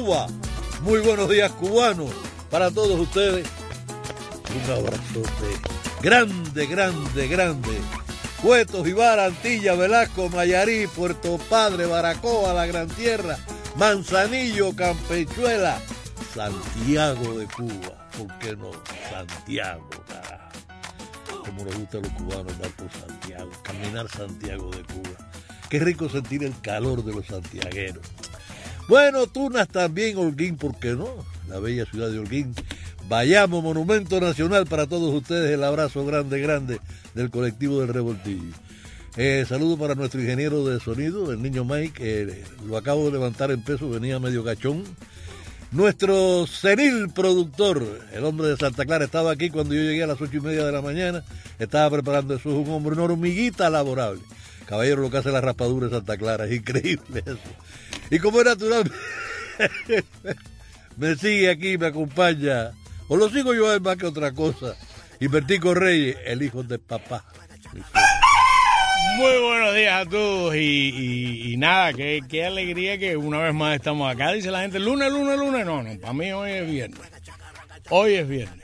Cuba. Muy buenos días, cubanos, para todos ustedes. Un abrazote grande, grande, grande. Cuetos, Ibarra, Antilla, Velasco, Mayarí, Puerto Padre, Baracoa, La Gran Tierra, Manzanillo, Campechuela, Santiago de Cuba. ¿Por qué no? Santiago, carajo. Como nos gusta a los cubanos andar por Santiago, caminar Santiago de Cuba. Qué rico sentir el calor de los santiagueros. Bueno, Tunas también, Holguín, ¿por qué no? La bella ciudad de Holguín. Vayamos, monumento nacional para todos ustedes. El abrazo grande, grande del colectivo del Revoltillo. Saludo para nuestro ingeniero de sonido, el niño Mike. Lo acabo de levantar en peso, venía medio cachón. Nuestro senil productor, el hombre de Santa Clara, estaba aquí cuando yo llegué a las 8:30 de la mañana. Estaba preparando eso. Es un hombre, una hormiguita laborable. Caballero, lo que hace la raspadura de Santa Clara, es increíble eso. Y como es natural, me sigue aquí, me acompaña, o lo sigo yo a él más que otra cosa, Invertico Reyes, el hijo de papá. Muy buenos días a todos y nada, qué alegría que una vez más estamos acá. Dice la gente, lunes, no, para mí hoy es viernes. Hoy es viernes.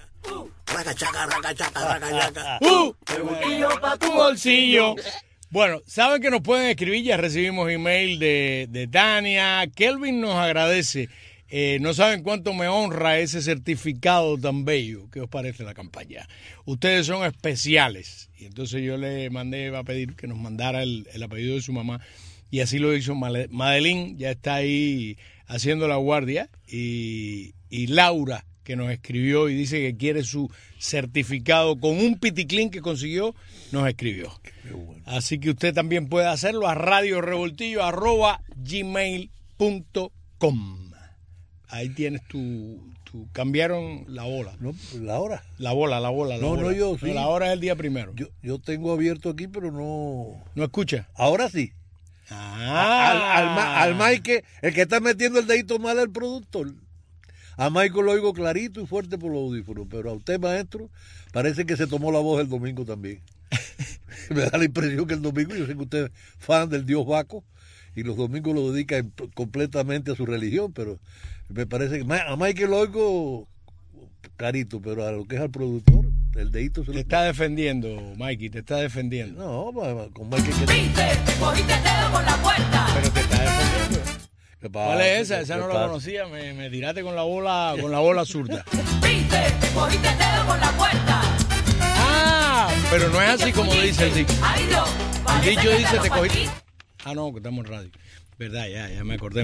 El bolsillo pa' tu bolsillo. Bueno, saben que nos pueden escribir, ya recibimos email de Tania. Kelvin nos agradece. No saben cuánto me honra ese certificado tan bello. ¿Qué os parece la campaña? Ustedes son especiales. Y entonces yo le mandé a pedir que nos mandara el apellido de su mamá. Y así lo hizo Madeline, ya está ahí haciendo la guardia. Y Laura, que nos escribió y dice que quiere su certificado con un piticlín que consiguió, nos escribió. Bueno. Así que usted también puede hacerlo a radiorevoltillo@gmail.com. Ahí tienes tu cambiaron la bola. No, la hora. La bola. No, yo sí. No, la hora es el día primero. Yo tengo abierto aquí, pero no. ¿No escucha? Ahora sí. Al Mike, el que está metiendo el dedito mal al productor. A Michael lo oigo clarito y fuerte por los audífonos, pero a usted, maestro, parece que se tomó la voz el domingo también. Me da la impresión que el domingo, yo sé que usted es fan del dios Baco, y los domingos lo dedica completamente a su religión, pero me parece que a Michael lo oigo clarito, pero a lo que es al productor, el dedito se lo... Te está defendiendo, Mikey, te está defendiendo. No, con Michael... Viste, te cogiste el dedo por la puerta. Pero te está defendiendo. ¿Cuál es esa? Esa no la conocía, me tiraste con la bola zurda. Viste, te cogiste el dedo por la puerta. Ah, pero no es así como dice el dicho. El dicho dice te cogiste. Ah, no, que estamos en radio. Verdad, ya me acordé.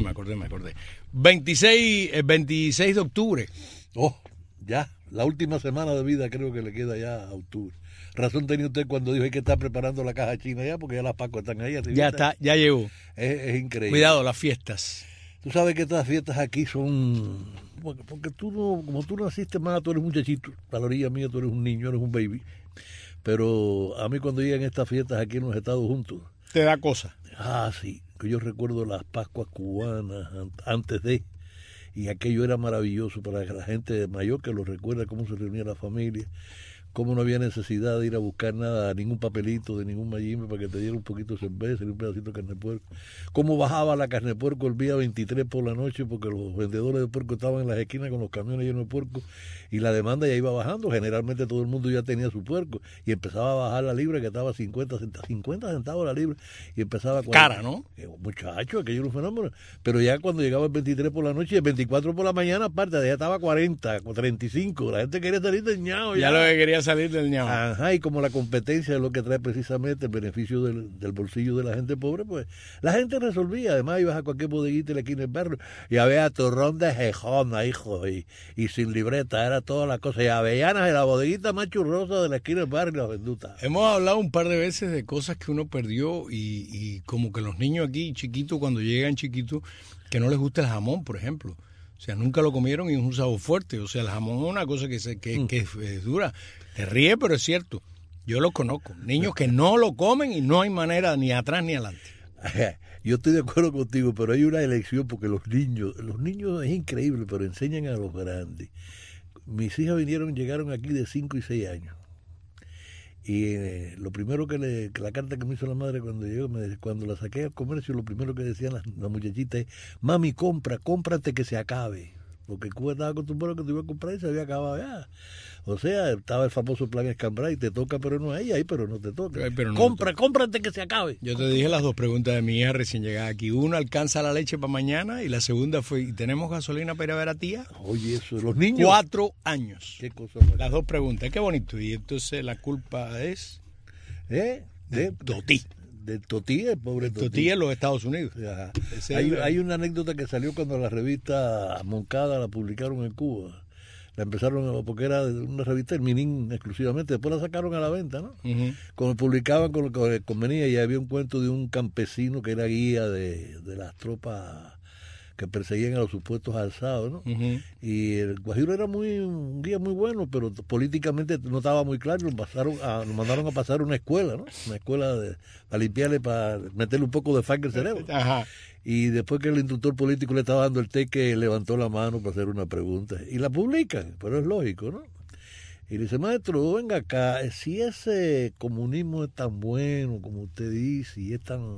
26 de octubre. Oh, ya, la última semana de vida creo que le queda ya a octubre. Razón tenía usted cuando dijo que está preparando la caja china ya, porque ya las Pacos están ahí. Ya está, ya llegó. Es increíble. Cuidado, las fiestas. Tú sabes que estas fiestas aquí son... Porque tú no, como tú naciste más, tú eres muchachito. A la orilla mía tú eres un niño, eres un baby. Pero a mí cuando llegan estas fiestas aquí en los Estados Juntos... Te da cosa. Ah, sí. Que yo recuerdo las Pascuas cubanas antes de... Y aquello era maravilloso para la gente mayor que lo recuerda, cómo se reunía la familia. Cómo no había necesidad de ir a buscar nada, ningún papelito de ningún mayimbe para que te diera un poquito de cerveza y un pedacito de carne de puerco. Cómo bajaba la carne de puerco el día 23 por la noche porque los vendedores de puerco estaban en las esquinas con los camiones llenos de puerco y la demanda ya iba bajando. Generalmente todo el mundo ya tenía su puerco y empezaba a bajar la libra que estaba 50 centavos la libra y empezaba a... Cara, ¿no? Muchacho, aquello era un fenómeno. Pero ya cuando llegaba el 23 por la noche y el 24 por la mañana, aparte, ya estaba 40, 35. La gente quería salir del ñao. Ya lo que quería salir del ñao. Ajá, y como la competencia es lo que trae precisamente el beneficio del bolsillo de la gente pobre, pues la gente resolvía. Además ibas a cualquier bodeguita en la esquina del barrio y había turrón de jejona, hijo, y sin libreta, era toda la cosa. Y avellanas en la bodeguita más churrosa de la esquina del barrio y las vendutas. Hemos hablado un par de veces de cosas que uno perdió y como que los niños aquí chiquitos, cuando llegan chiquitos, que no les gusta el jamón, por ejemplo. O sea, nunca lo comieron y es un sabor fuerte. O sea, el jamón es una cosa que es dura. Te ríes, pero es cierto. Yo los conozco. Niños que no lo comen y no hay manera ni atrás ni adelante. Yo estoy de acuerdo contigo, pero hay una elección porque los niños es increíble, pero enseñan a los grandes. Mis hijas llegaron aquí de 5 y 6 años. Y lo primero que la carta que me hizo la madre cuando llegó, cuando la saqué al comercio, lo primero que decían las muchachitas es: mami, cómprate que se acabe. Porque Cuba estaba acostumbrado a que te iba a comprar y se había acabado ya. O sea, estaba el famoso plan Escambray, te toca pero no ahí pero no te toca. Cómprate que se acabe. Yo te dije las dos preguntas de mi hija recién llegada aquí. Una, ¿alcanza la leche para mañana? Y la segunda fue, ¿y tenemos gasolina para ir a ver a tía? Oye, eso, los niños. 4 años. Qué cosa más. Las dos preguntas, qué bonito. Y entonces la culpa es... De Totí. De Totí, el pobre Totí. Totí en los Estados Unidos. Ajá. Hay una anécdota que salió cuando la revista Moncada la publicaron en Cuba. La empezaron, porque era una revista, el Minin exclusivamente, después la sacaron a la venta, ¿no? Uh-huh. Cuando publicaban con lo que convenía, y había un cuento de un campesino que era guía de las tropas que perseguían a los supuestos alzados, ¿no? Uh-huh. Y el Guajiro era un guía muy bueno, pero políticamente no estaba muy claro, nos mandaron a pasar una escuela, ¿no? Una escuela para limpiarle, para meterle un poco de funk al cerebro. Ajá. Y después que el instructor político le estaba dando el teque, levantó la mano para hacer una pregunta. Y la publican, pero es lógico, ¿no? Y le dice: maestro, venga acá, si ese comunismo es tan bueno como usted dice, y es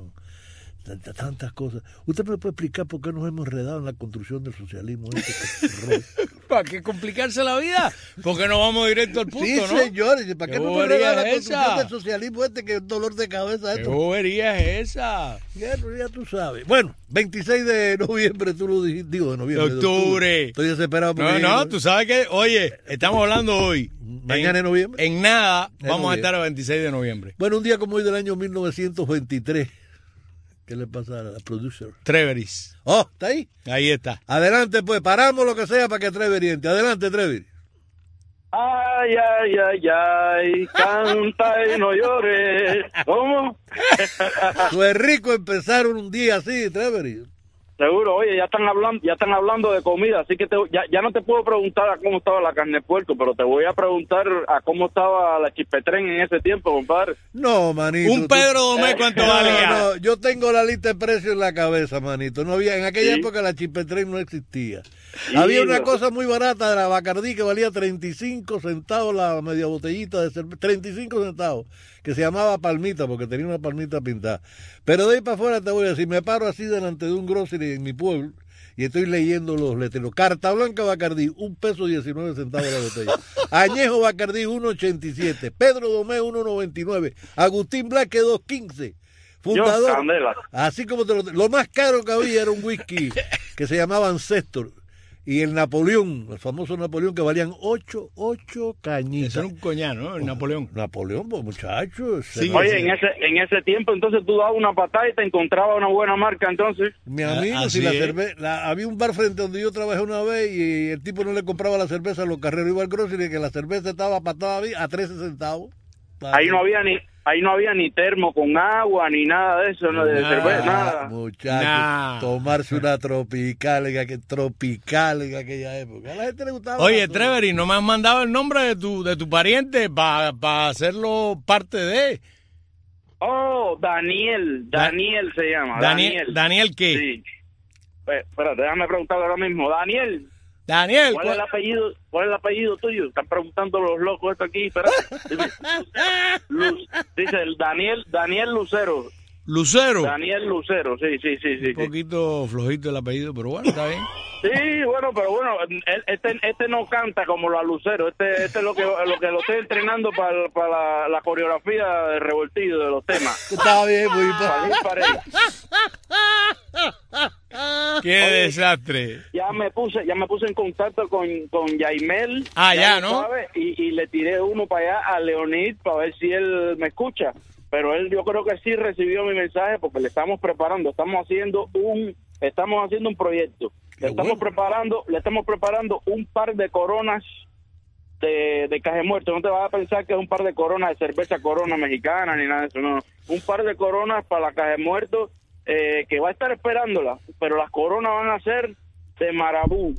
tantas cosas, ¿usted me puede explicar por qué nos hemos enredado en la construcción del socialismo? ¿Para qué complicarse la vida? Porque no vamos directo al punto, sí, ¿no? Sí, señores, ¿para qué nos enredamos en la construcción del socialismo que es un dolor de cabeza? ¿Qué bobería es esa? Ya tú sabes. Bueno, 26 de noviembre, tú lo dijiste, digo, de noviembre. De octubre. Estoy desesperado. No, tú sabes que, oye, estamos hablando hoy. Mañana en noviembre. En nada vamos a estar el 26 de noviembre. Bueno, un día como hoy del año 1923. ¿Qué le pasa a la producer? Treveris. Oh, ¿está ahí? Ahí está. Adelante, pues, paramos lo que sea para que Treveris entre. Adelante, Treveris. Ay, ay, ay, ay, canta y no llores. ¿Cómo? Pues rico empezar un día así, Treveris. Seguro, oye, ya están hablando de comida, así que ya no te puedo preguntar a cómo estaba la carne de puerco, pero te voy a preguntar a cómo estaba la chispetren en ese tiempo, compadre. No, manito. Un Pedro Domé, ¿cuánto valía? No, yo tengo la lista de precios en la cabeza, manito. No había, en aquella época la chispetren no existía. Sí, había una cosa muy barata de la Bacardí que valía 35 centavos la media botellita de cerveza, 35 centavos, que se llamaba palmita porque tenía una palmita pintada. Pero de ahí para afuera te voy a decir, me paro así delante de un grocery en mi pueblo y estoy leyendo los letreros. Carta Blanca Bacardí, $1.19 la botella. Añejo Bacardí, 1.87. Pedro Domé, 1.99. Agustín Blaque, 2.15. Fundador. Así como lo más caro que había era un whisky que se llamaba Ancestor. Y el Napoleón, el famoso Napoleón, que valían 8 cañitas. Eso era un coñac, ¿no? El Napoleón. Napoleón, pues, muchachos. Sí, oye, en ese tiempo, entonces tú dabas una patada y te encontrabas una buena marca, entonces. Mi amigo, si la cerveza... había un bar frente donde yo trabajé una vez y el tipo no le compraba la cerveza a los carreros, iba al grocery, que la cerveza estaba patada a 13 centavos. Ahí no había ni termo con agua, ni nada de eso, no, de cerveza, nada. Muchachos, tomarse una tropical en aquella época. A la gente le gustaba. Oye, Treveris, ¿no me has mandado el nombre de tu pariente para hacerlo parte de? Oh, Daniel se llama. ¿Daniel qué? Sí. Espérate, déjame preguntar ahora mismo. Daniel, ¿cuál es el apellido tuyo? Están preguntando los locos esto aquí. Dice el Daniel Lucero. ¿Lucero? Daniel Lucero, sí. Un poquito flojito el apellido, pero bueno, está bien. Sí, bueno, pero bueno, este no canta como la Lucero. Este es lo que lo estoy entrenando para la coreografía de revoltillo de los temas. Está bien, muy bien. ¡Qué desastre! Ya me puse en contacto con Yaimel. Ya, ¿no? Sabe, y le tiré uno para allá a Leonid para ver si él me escucha. Pero él, yo creo que sí recibió mi mensaje porque le estamos preparando. Estamos haciendo un proyecto. Le estamos preparando un par de coronas de Caje Muerto. No te vas a pensar que es un par de coronas de cerveza Corona mexicana ni nada de eso, no. Un par de coronas para la Caje Muerto que va a estar esperándola, pero las coronas van a ser de Marabú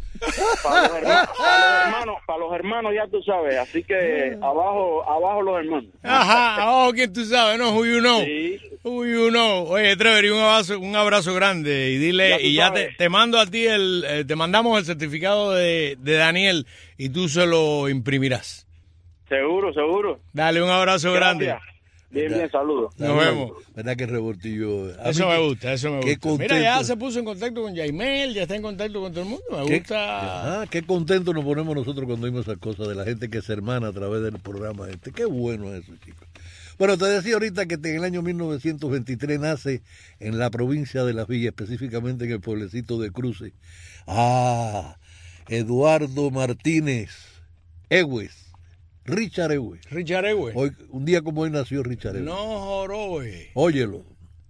para los hermanos, ya tú sabes, así que abajo los hermanos. Ajá, abajo quién tú sabes, ¿no? Who you know. Sí. Who you know. Oye, Treveris, un abrazo grande y dile, ya te mando a ti te mandamos el certificado de Daniel y tú se lo imprimirás. Seguro. Dale, un abrazo grande. Gracias. Bien, saludos. Nos vemos. ¿Verdad que revoltillo? Eso me gusta. Qué contento. Mira, ya se puso en contacto con Yaimel, ya está en contacto con todo el mundo. Me gusta. Qué contentos nos ponemos nosotros cuando vimos esas cosas de la gente que se hermana a través del programa este. Qué bueno eso, chicos. Bueno, te decía ahorita que en el año 1923 nace en la provincia de Las Villas, específicamente en el pueblecito de Cruces, Eduardo Martínez Egues. Richard Egues. Hoy, un día como hoy nació Richard Egues. No jorobe. Óyelo.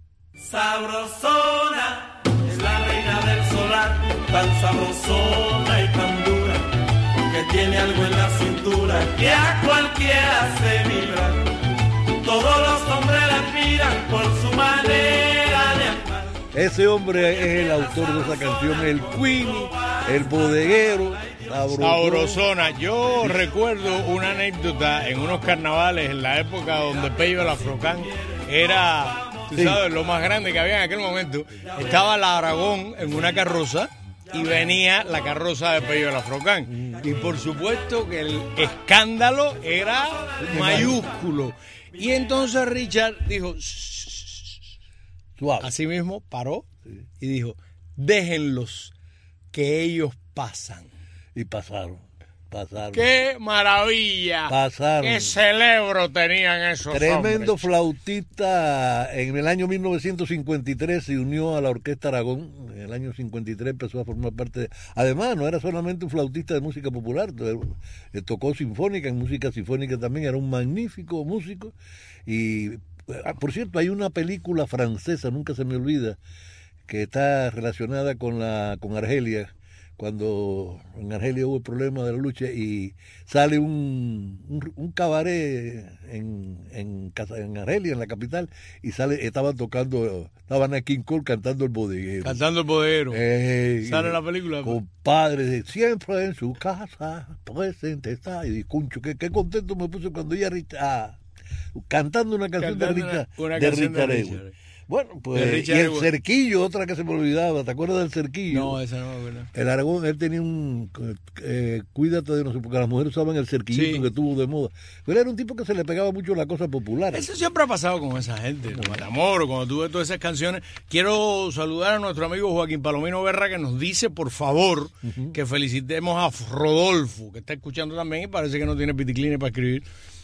Sabrosona es la reina del solar, tan sabrosona y tan dura, que tiene algo en la cintura que a cualquiera hace vibrar. Todos los hombres la admiran por su manera de amar. Ese hombre es el autor de esa canción, el Queenie, el bodeguero. Sabrosona. Yo recuerdo una anécdota en unos carnavales en la época donde Pello el Afrocán era, tú sabes, lo más grande que había en aquel momento. Estaba la Aragón en una carroza y venía la carroza de Pello el Afrocán. Y por supuesto que el escándalo era mayúsculo. Y entonces Richard dijo, suave. Así mismo paró y dijo, déjenlos que ellos pasan. Y pasaron. ¡Qué maravilla! Pasaron. ¡Qué celebro tenían esos Tremendo hombres! Flautista. En el año 1953 se unió a la Orquesta Aragón. En el año 53 empezó a formar parte de... Además, no era solamente un flautista de música popular. Tocó sinfónica, en música sinfónica también. Era un magnífico músico. Y, por cierto, hay una película francesa, nunca se me olvida, que está relacionada con Argelia, cuando en Argelia hubo el problema de la lucha, y sale un cabaret en Argelia, en la capital, y estaban a King Cole cantando el bodeguero. Sale la película. Compadre, siempre en su casa, presente está. Y concho, qué contento me puse cuando ella cantando una canción de Richard Egues. Bueno, pues, y el cerquillo, otra que se me olvidaba, ¿te acuerdas del cerquillo? No, esa no me acuerdo. El Aragón, él tenía cuídate de nosotros, porque las mujeres usaban el cerquillito que tuvo de moda. Pero era un tipo que se le pegaba mucho la cosa popular. Eso siempre ha pasado con esa gente, con Matamoros, cuando tuve todas esas canciones. Quiero saludar a nuestro amigo Joaquín Palomino Berra, que nos dice, por favor, que felicitemos a Rodolfo, que está escuchando también y parece que no tiene piticlines para escribir.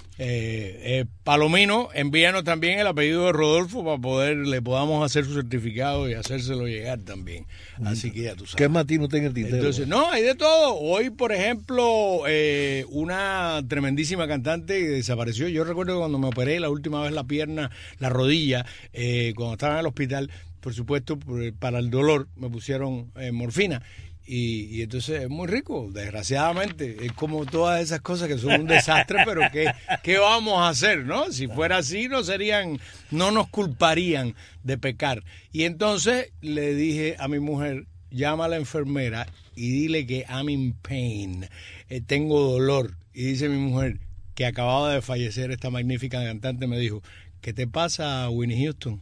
Palomino, envíanos también el apellido de Rodolfo para le podamos hacer su certificado y hacérselo llegar también. Así que ya tú sabes. ¿Qué matino tiene el tintero? Entonces, no, hay de todo. Hoy, por ejemplo, una tremendísima cantante que desapareció. Yo recuerdo que cuando me operé la última vez la pierna, la rodilla, cuando estaba en el hospital, por supuesto, para el dolor me pusieron morfina. Y entonces es muy rico, desgraciadamente. Es como todas esas cosas que son un desastre, pero ¿qué vamos a hacer, no? Si fuera así, no nos culparían de pecar. Y entonces le dije a mi mujer, llama a la enfermera y dile que I'm in pain, tengo dolor. Y dice mi mujer, que acababa de fallecer esta magnífica cantante, me dijo, ¿qué te pasa, Whitney Houston?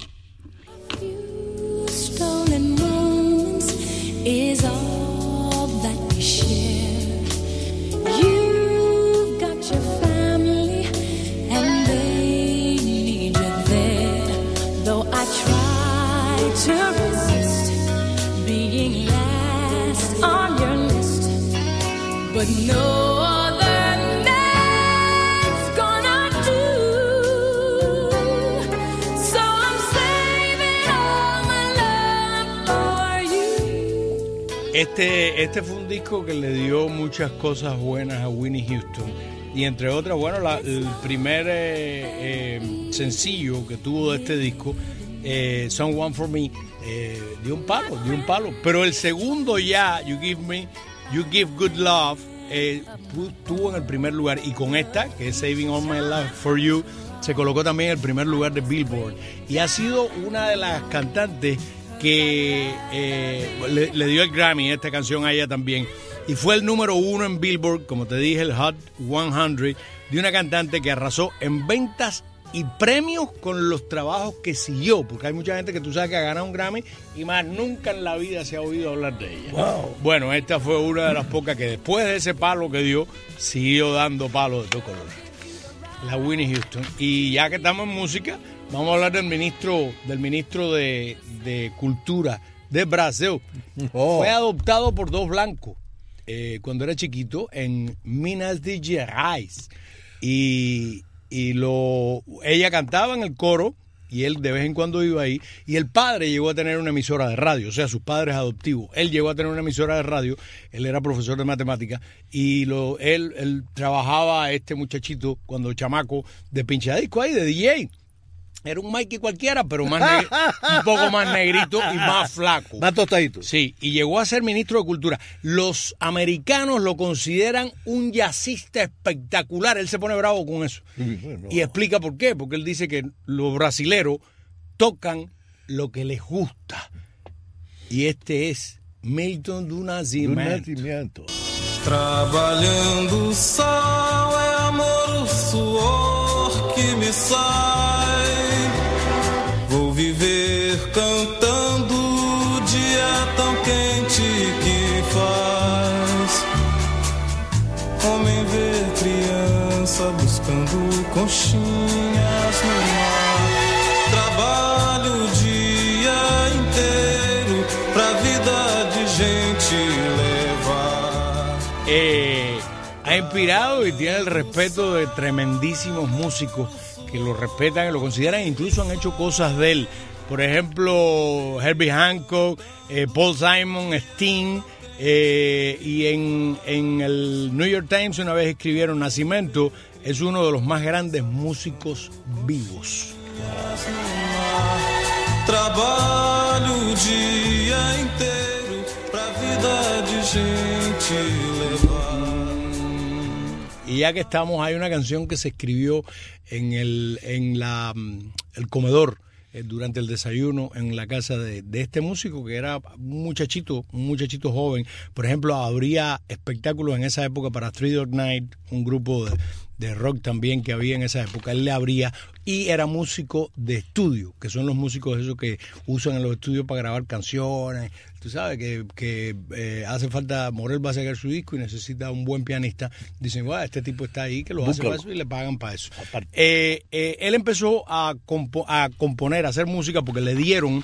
Is all that we share. You've got your family and they need you there. Though I try to resist being last on your list, but no other name's gonna do. So I'm saving all my love for you. Este fue un disco que le dio muchas cosas buenas a Whitney Houston. Y entre otras, bueno, el primer sencillo que tuvo de este disco, Someone for Me, dio un palo. Pero el segundo ya, You Give Good Love, estuvo en el primer lugar. Y con esta, que es Saving All My Love for You, se colocó también en el primer lugar de Billboard. Y ha sido una de las cantantes que le dio el Grammy esta canción a ella también, y fue el número 1 en Billboard, como te dije, el Hot 100, de una cantante que arrasó en ventas y premios con los trabajos que siguió, porque hay mucha gente que tú sabes que ha ganado un Grammy y más nunca en la vida se ha oído hablar de ella. Wow. Bueno, esta fue una de las pocas que después de ese palo que dio, siguió dando palos de todo color. La Whitney Houston. Y ya que estamos en música, vamos a hablar del ministro de Cultura de Brasil. Oh. Fue adoptado por dos blancos cuando era chiquito en Minas Gerais. Y ella cantaba en el coro y él de vez en cuando iba ahí, y el padre llegó a tener una emisora de radio, o sea, sus padres adoptivos. Él llegó a tener una emisora de radio, él era profesor de matemáticas, y él trabajaba, este muchachito, cuando chamaco, de pinchadisco ahí, de DJ. Era un Mikey cualquiera, pero un poco más negrito y más flaco. Más tostadito. Sí, y llegó a ser ministro de Cultura. Los americanos lo consideran un jazzista espectacular. Él se pone bravo con eso. Bueno. Y explica por qué. Porque él dice que los brasileros tocan lo que les gusta. Y este es Milton do Nascimento. Trabalhando o sol é amor, o suor que me sai. Vou viver cantando o dia tão quente que faz. Homem vê criança buscando conchinhas no mar. Trabalho o dia inteiro pra vida de gente levar. Ha inspirado y tiene el respeto de tremendísimos músicos que lo respetan y lo consideran, e incluso han hecho cosas de él. Por ejemplo, Herbie Hancock, Paul Simon, Sting, y en el New York Times una vez escribieron: Nascimento es uno de los más grandes músicos vivos. Trabalho o dia inteiro pra vida de gente levar. Y ya que estamos, hay una canción que se escribió en el comedor durante el desayuno en la casa de este músico, que era un muchachito joven. Por ejemplo, habría espectáculos en esa época para Three Dog Night, un grupo de rock también que había en esa época. Él le abría, y era músico de estudio, que son los músicos esos que usan en los estudios para grabar canciones. Tú sabes que hace falta, Morel va a sacar su disco y necesita un buen pianista. Dicen, bueno, este tipo está ahí, que lo hace para eso, y le pagan para eso. Él empezó a componer, a hacer música, porque le dieron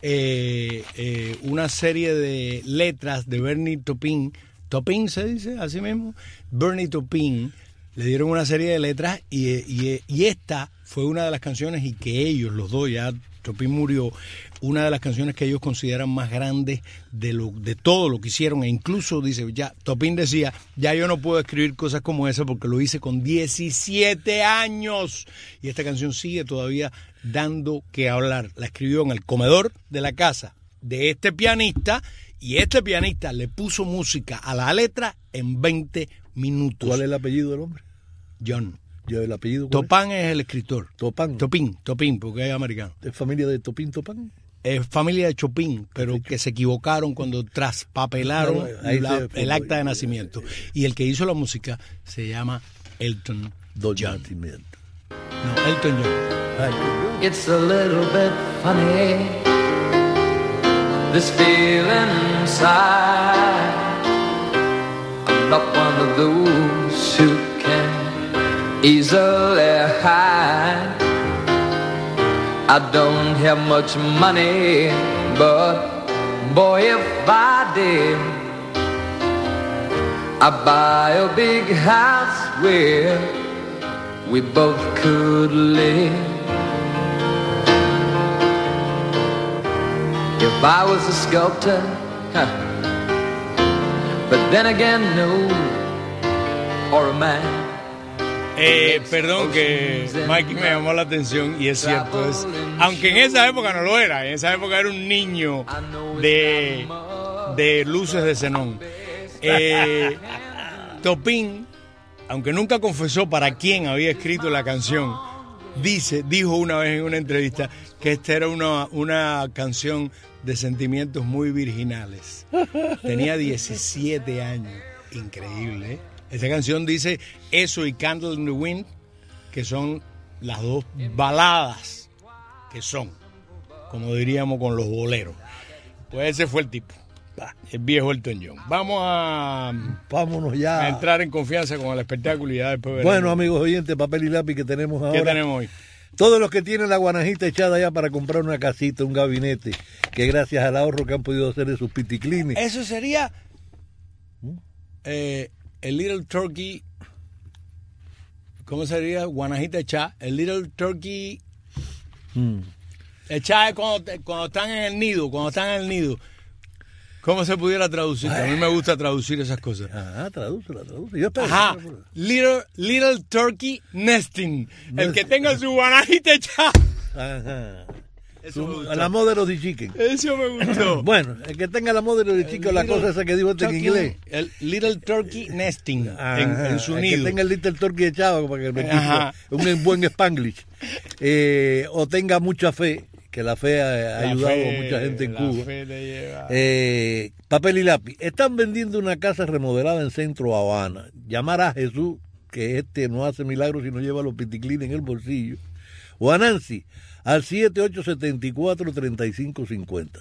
una serie de letras de Bernie Taupin. Taupin se dice así mismo, Bernie Taupin. Le dieron una serie de letras y esta fue una de las canciones, y que ellos, los dos, ya Taupin murió, una de las canciones que ellos consideran más grandes de todo lo que hicieron. E incluso dice, ya Taupin decía, ya yo no puedo escribir cosas como esa porque lo hice con 17 años. Y esta canción sigue todavía dando que hablar. La escribió en el comedor de la casa de este pianista, y este pianista le puso música a la letra en 20 minutos. ¿Cuál es el apellido del hombre? John. ¿Yo el apellido? Taupin es el escritor. Taupin, porque es americano. ¿Es familia de Taupin? Es familia de Chopin, pero que se equivocaron cuando traspapelaron el acta de nacimiento. Y el que hizo la música se llama Elton John. No, Elton John. It's a little bit funny, this feeling inside. I'm not one of those who can easily hide. I don't have much money, but boy, if I did, I'd buy a big house where we both could live. If I was a sculptor, but then again, no, or a man. Perdón, que Mikey me llamó la atención, y es cierto, aunque en esa época no lo era, en esa época era un niño de luces de xenón. Taupin, aunque nunca confesó para quién había escrito la canción, dijo una vez en una entrevista que esta era una canción de sentimientos muy virginales. Tenía 17 años, increíble, ¿eh? Esta canción dice eso y Candle in the Wind, que son las dos baladas que son, como diríamos con los boleros. Pues ese fue el tipo, el viejo Elton John. Vámonos ya a entrar en confianza con el espectáculo y ya después veremos. Bueno, amigos oyentes, papel y lápiz que tenemos ahora. ¿Qué tenemos hoy? Todos los que tienen la guanajita echada ya para comprar una casita, un gabinete, que gracias al ahorro que han podido hacer de sus piticlines. Eso sería el Little Turkey. ¿Cómo sería? Guanajita echada. El Little Turkey. Echada es cuando están en el nido. ¿Cómo se pudiera traducir? A mí me gusta traducir esas cosas. Tradúcela. Yo espero. Little Turkey Nesting. El que tenga su guanajita echada. Ajá. La Mother of the Chicken. Eso me gustó. Bueno, el que tenga la Mother of the Chicken, la cosa esa que dijo en inglés. El Little Turkey Nesting en su nido. El que tenga el Little Turkey echado para que me un buen Spanglish. O tenga mucha fe, que la fe ha ayudado a mucha gente en Cuba. Papel y lápiz. Están vendiendo una casa remodelada en Centro Habana. Llamar a Jesús, que no hace milagros si no lleva los piticlines en el bolsillo. O a Nancy, al 7874-3550.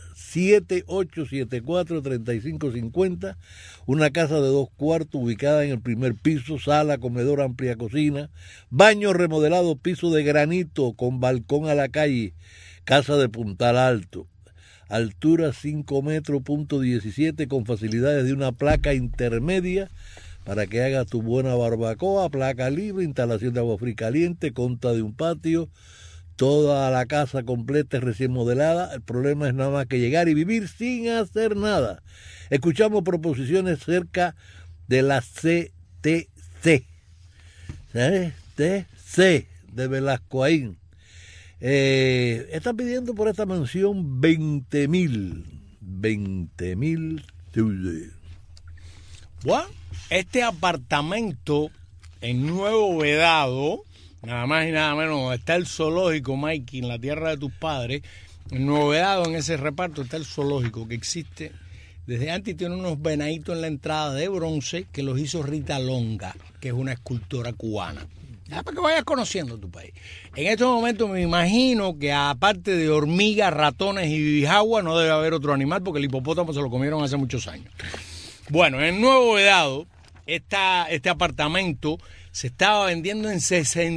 7874-3550. Una casa de 2 cuartos ubicada en el primer piso, sala, comedor, amplia cocina, baño remodelado, piso de granito con balcón a la calle, casa de Puntal Alto, altura 5 metros, punto 17, con facilidades de una placa intermedia para que hagas tu buena barbacoa, placa libre, instalación de agua fría y caliente, conta de un patio. Toda la casa completa es recién modelada. El problema es nada más que llegar y vivir sin hacer nada. Escuchamos proposiciones cerca de la CTC. ¿Sabes? TC de Velascoaín. Están pidiendo por esta mansión 20,000. 20,000 dólares. Bueno, este apartamento en Nuevo Vedado, nada más y nada menos, está el zoológico, Mikey, en la tierra de tus padres. En Nuevo Vedado, en ese reparto, está el zoológico que existe desde antes. Tiene unos venaditos en la entrada de bronce que los hizo Rita Longa, que es una escultora cubana. Ya, para que vayas conociendo tu país. En estos momentos me imagino que aparte de hormigas, ratones y bijagua, no debe haber otro animal porque el hipopótamo se lo comieron hace muchos años. Bueno, en Nuevo Vedado, este apartamento se estaba vendiendo en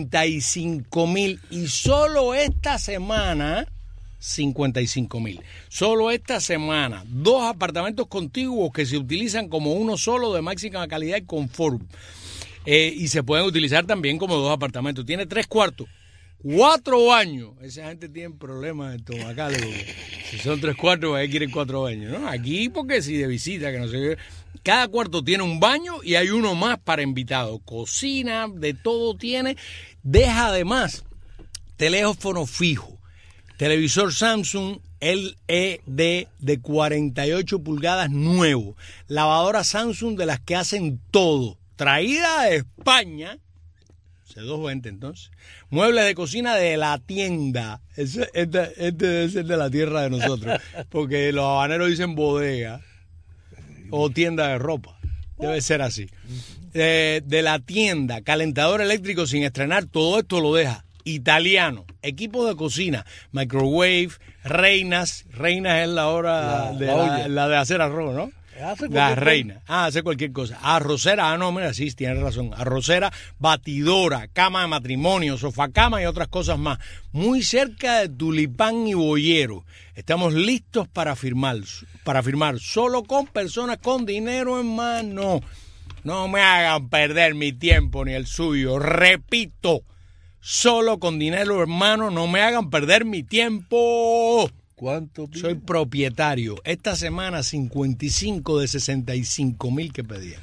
65,000 y solo esta semana 55,000. Solo esta semana, 2 apartamentos contiguos que se utilizan como uno solo de máxima calidad y confort. Y se pueden utilizar también como 2 apartamentos. Tiene 3 cuartos, 4 baños. Esa gente tiene problemas estomacales. Si son 3 cuartos, ahí quieren 4 baños, ¿no? Aquí porque si de visita, que no sé qué. Cada cuarto tiene un baño y hay uno más para invitados. Cocina, de todo tiene. Deja además teléfono fijo, televisor Samsung LED de 48 pulgadas nuevo, lavadora Samsung de las que hacen todo, traída de España, C220 entonces, muebles de cocina de la tienda, este debe ser de la tierra de nosotros, porque los habaneros dicen bodega o tienda de ropa, debe ser así, de la tienda, calentador eléctrico sin estrenar, todo esto lo deja. Italiano, equipos de cocina, microwave, reinas es la hora la de hacer arroz, ¿no? La reina, hace cualquier cosa. Arrocera, no, mira, sí, tienes razón. Arrocera, batidora, cama de matrimonio, sofá cama y otras cosas más. Muy cerca de Tulipán y Boyero. Estamos listos para firmar solo con personas con dinero en mano. No me hagan perder mi tiempo ni el suyo. Repito, solo con dinero en mano, no me hagan perder mi tiempo. ¿Cuánto pide? Soy propietario. Esta semana 55 de 65,000 que pedía.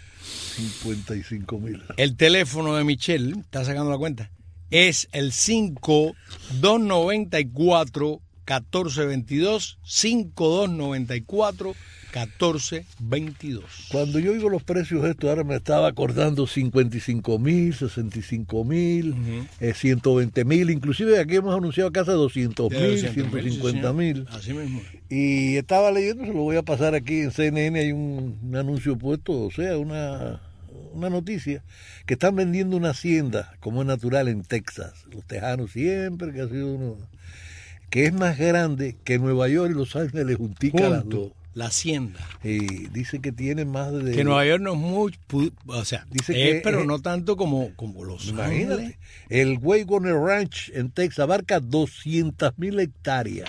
55,000. El teléfono de Michelle, ¿está sacando la cuenta? Es el 5294-1422. 5294-1422. Cuando yo oigo los precios de esto, ahora me estaba acordando 55,000, 65,000, 120,000, inclusive aquí hemos anunciado casas de 200,000, 150,000. Así mismo. Y estaba leyendo, se lo voy a pasar aquí en CNN, hay un anuncio puesto, o sea, una noticia que están vendiendo una hacienda, como es natural, en Texas. Los tejanos siempre que ha sido uno, que es más grande que Nueva York y Los Ángeles juntica las dos. La hacienda. Y dice que tiene más de... Que Nueva York no es mucho, o sea, dice que pero no tanto como Los imagínate, Ángeles. El Wagoner Ranch en Texas abarca 200,000 hectáreas.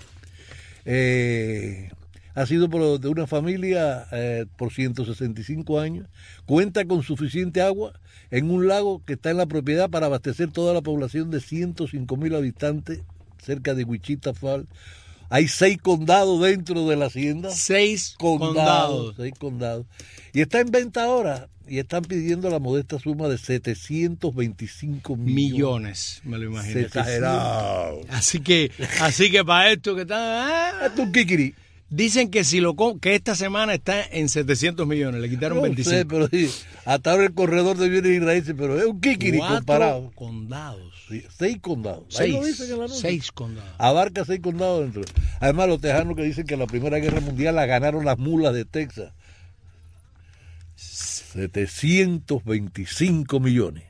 Ha sido de una familia por 165 años. Cuenta con suficiente agua en un lago que está en la propiedad para abastecer toda la población de 105,000 habitantes cerca de Wichita Falls. Hay 6 condados dentro de la hacienda. 6 condados. 6 condados. Y está en venta ahora. Y están pidiendo la modesta suma de 725 millones. Me lo imagino. Exagerado. Así que para esto que está... Esto es un kikiri. Dicen que que esta semana está en 700 millones. Le quitaron 25. No sé, pero sí, hasta ahora el corredor de bienes y raíces, pero es un kikiri 4 comparado. condados. Sí, 6 condados. 6. Ahí lo dicen en la nota. 6 condados. Abarca 6 condados dentro. Además, los tejanos que dicen que la Primera Guerra Mundial la ganaron las mulas de Texas. 725 millones.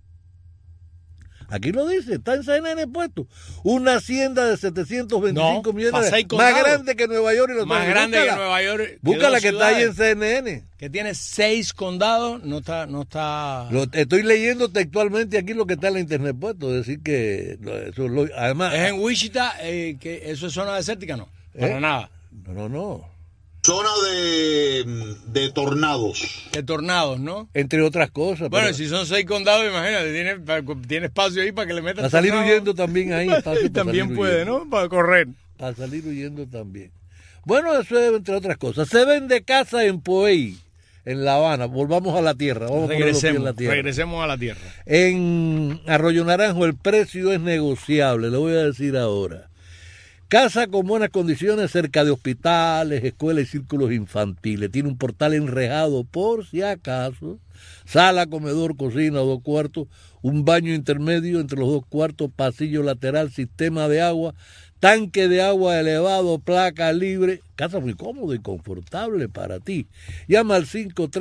Aquí lo dice, está en CNN puesto. Una hacienda de 725 millones, más grande que Nueva York y Los Más Ángeles. grande Búscala. que Nueva York. Búscala que está ahí en CNN. Que tiene 6 condados, no está. Estoy leyendo textualmente aquí lo que está en la internet puesto, es decir que además Es en Wichita, que eso es zona desértica, ¿no? Para nada. No. Zona de tornados. De tornados, ¿no? Entre otras cosas. Bueno, pero si son 6 condados, imagínate, tiene espacio ahí para que le metan. para salir huyendo también ahí. También puede, ¿no? Para correr. Para salir huyendo también. Bueno, eso es entre otras cosas. Se vende casa en Poey, en La Habana. Volvamos a la tierra. Vamos a poner los pies en la tierra. Regresemos a la tierra. En Arroyo Naranjo el precio es negociable, le voy a decir ahora. Casa con buenas condiciones cerca de hospitales, escuelas y círculos infantiles. Tiene un portal enrejado por si acaso. Sala, comedor, cocina, 2 cuartos. Un baño intermedio entre los 2 cuartos, pasillo lateral, sistema de agua, tanque de agua elevado, placa libre. Casa muy cómoda y confortable para ti. Llama al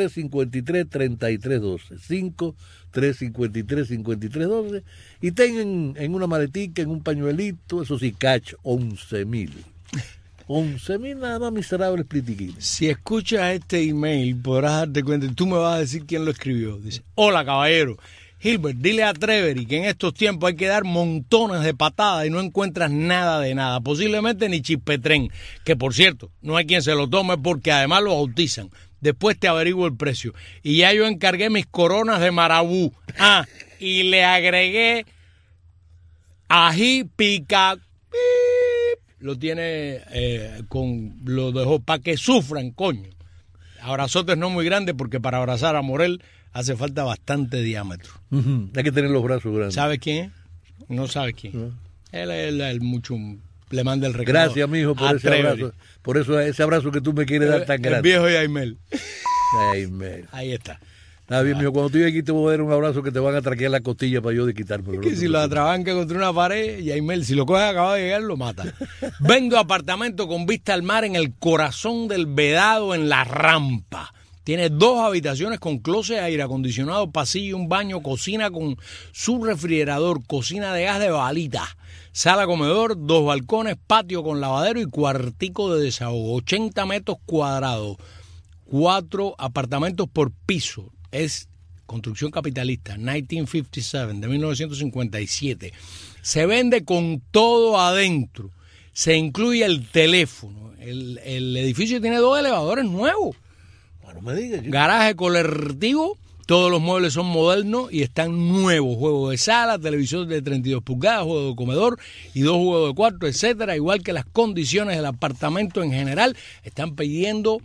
5353-3312. 5353-5312 y ten en una maletica, en un pañuelito, eso sí, catch 11,000. 11,000 nada más miserables plitiquines. Si escuchas este email, podrás darte cuenta, y tú me vas a decir quién lo escribió. Dice, hola caballero, Gilbert, dile a Trevery que en estos tiempos hay que dar montones de patadas y no encuentras nada de nada, posiblemente ni chispetren, que por cierto, no hay quien se lo tome porque además lo bautizan. Después te averiguo el precio. Y ya yo encargué mis coronas de marabú. Y le agregué ají pica. Lo tiene lo dejó para que sufran, coño. Abrazotes no muy grandes porque para abrazar a Morel hace falta bastante diámetro. Hay que tener los brazos grandes. ¿Sabes quién es? No sabes quién. No. Él mucho le manda el recado. Gracias, mijo, por ese abrazo. Por eso ese abrazo que tú me quieres dar tan grande. El viejo Yaimel. Yaimel. Ahí está. Está bien, mijo, cuando tú llegues aquí te voy a dar un abrazo que te van a traquear la costilla para yo de quitarme. Es que si lo atrabanca contra una pared, Yaimel, si lo coges acabado de llegar, lo mata. Vendo apartamento con vista al mar en el corazón del Vedado, en La Rampa. Tiene 2 habitaciones con closet, aire acondicionado, pasillo, un baño, cocina con su refrigerador, cocina de gas de balita, sala comedor, 2 balcones, patio con lavadero y cuartico de desahogo. 80 metros cuadrados, 4 apartamentos por piso. Es construcción capitalista, 1957, de 1957. Se vende con todo adentro. Se incluye el teléfono. El edificio tiene 2 elevadores nuevos. No me digas. Garaje colectivo, todos los muebles son modernos y están nuevos. Juegos de sala, televisor de 32 pulgadas, juego de comedor y 2 juegos de cuarto, etcétera. Igual que las condiciones del apartamento en general, están pidiendo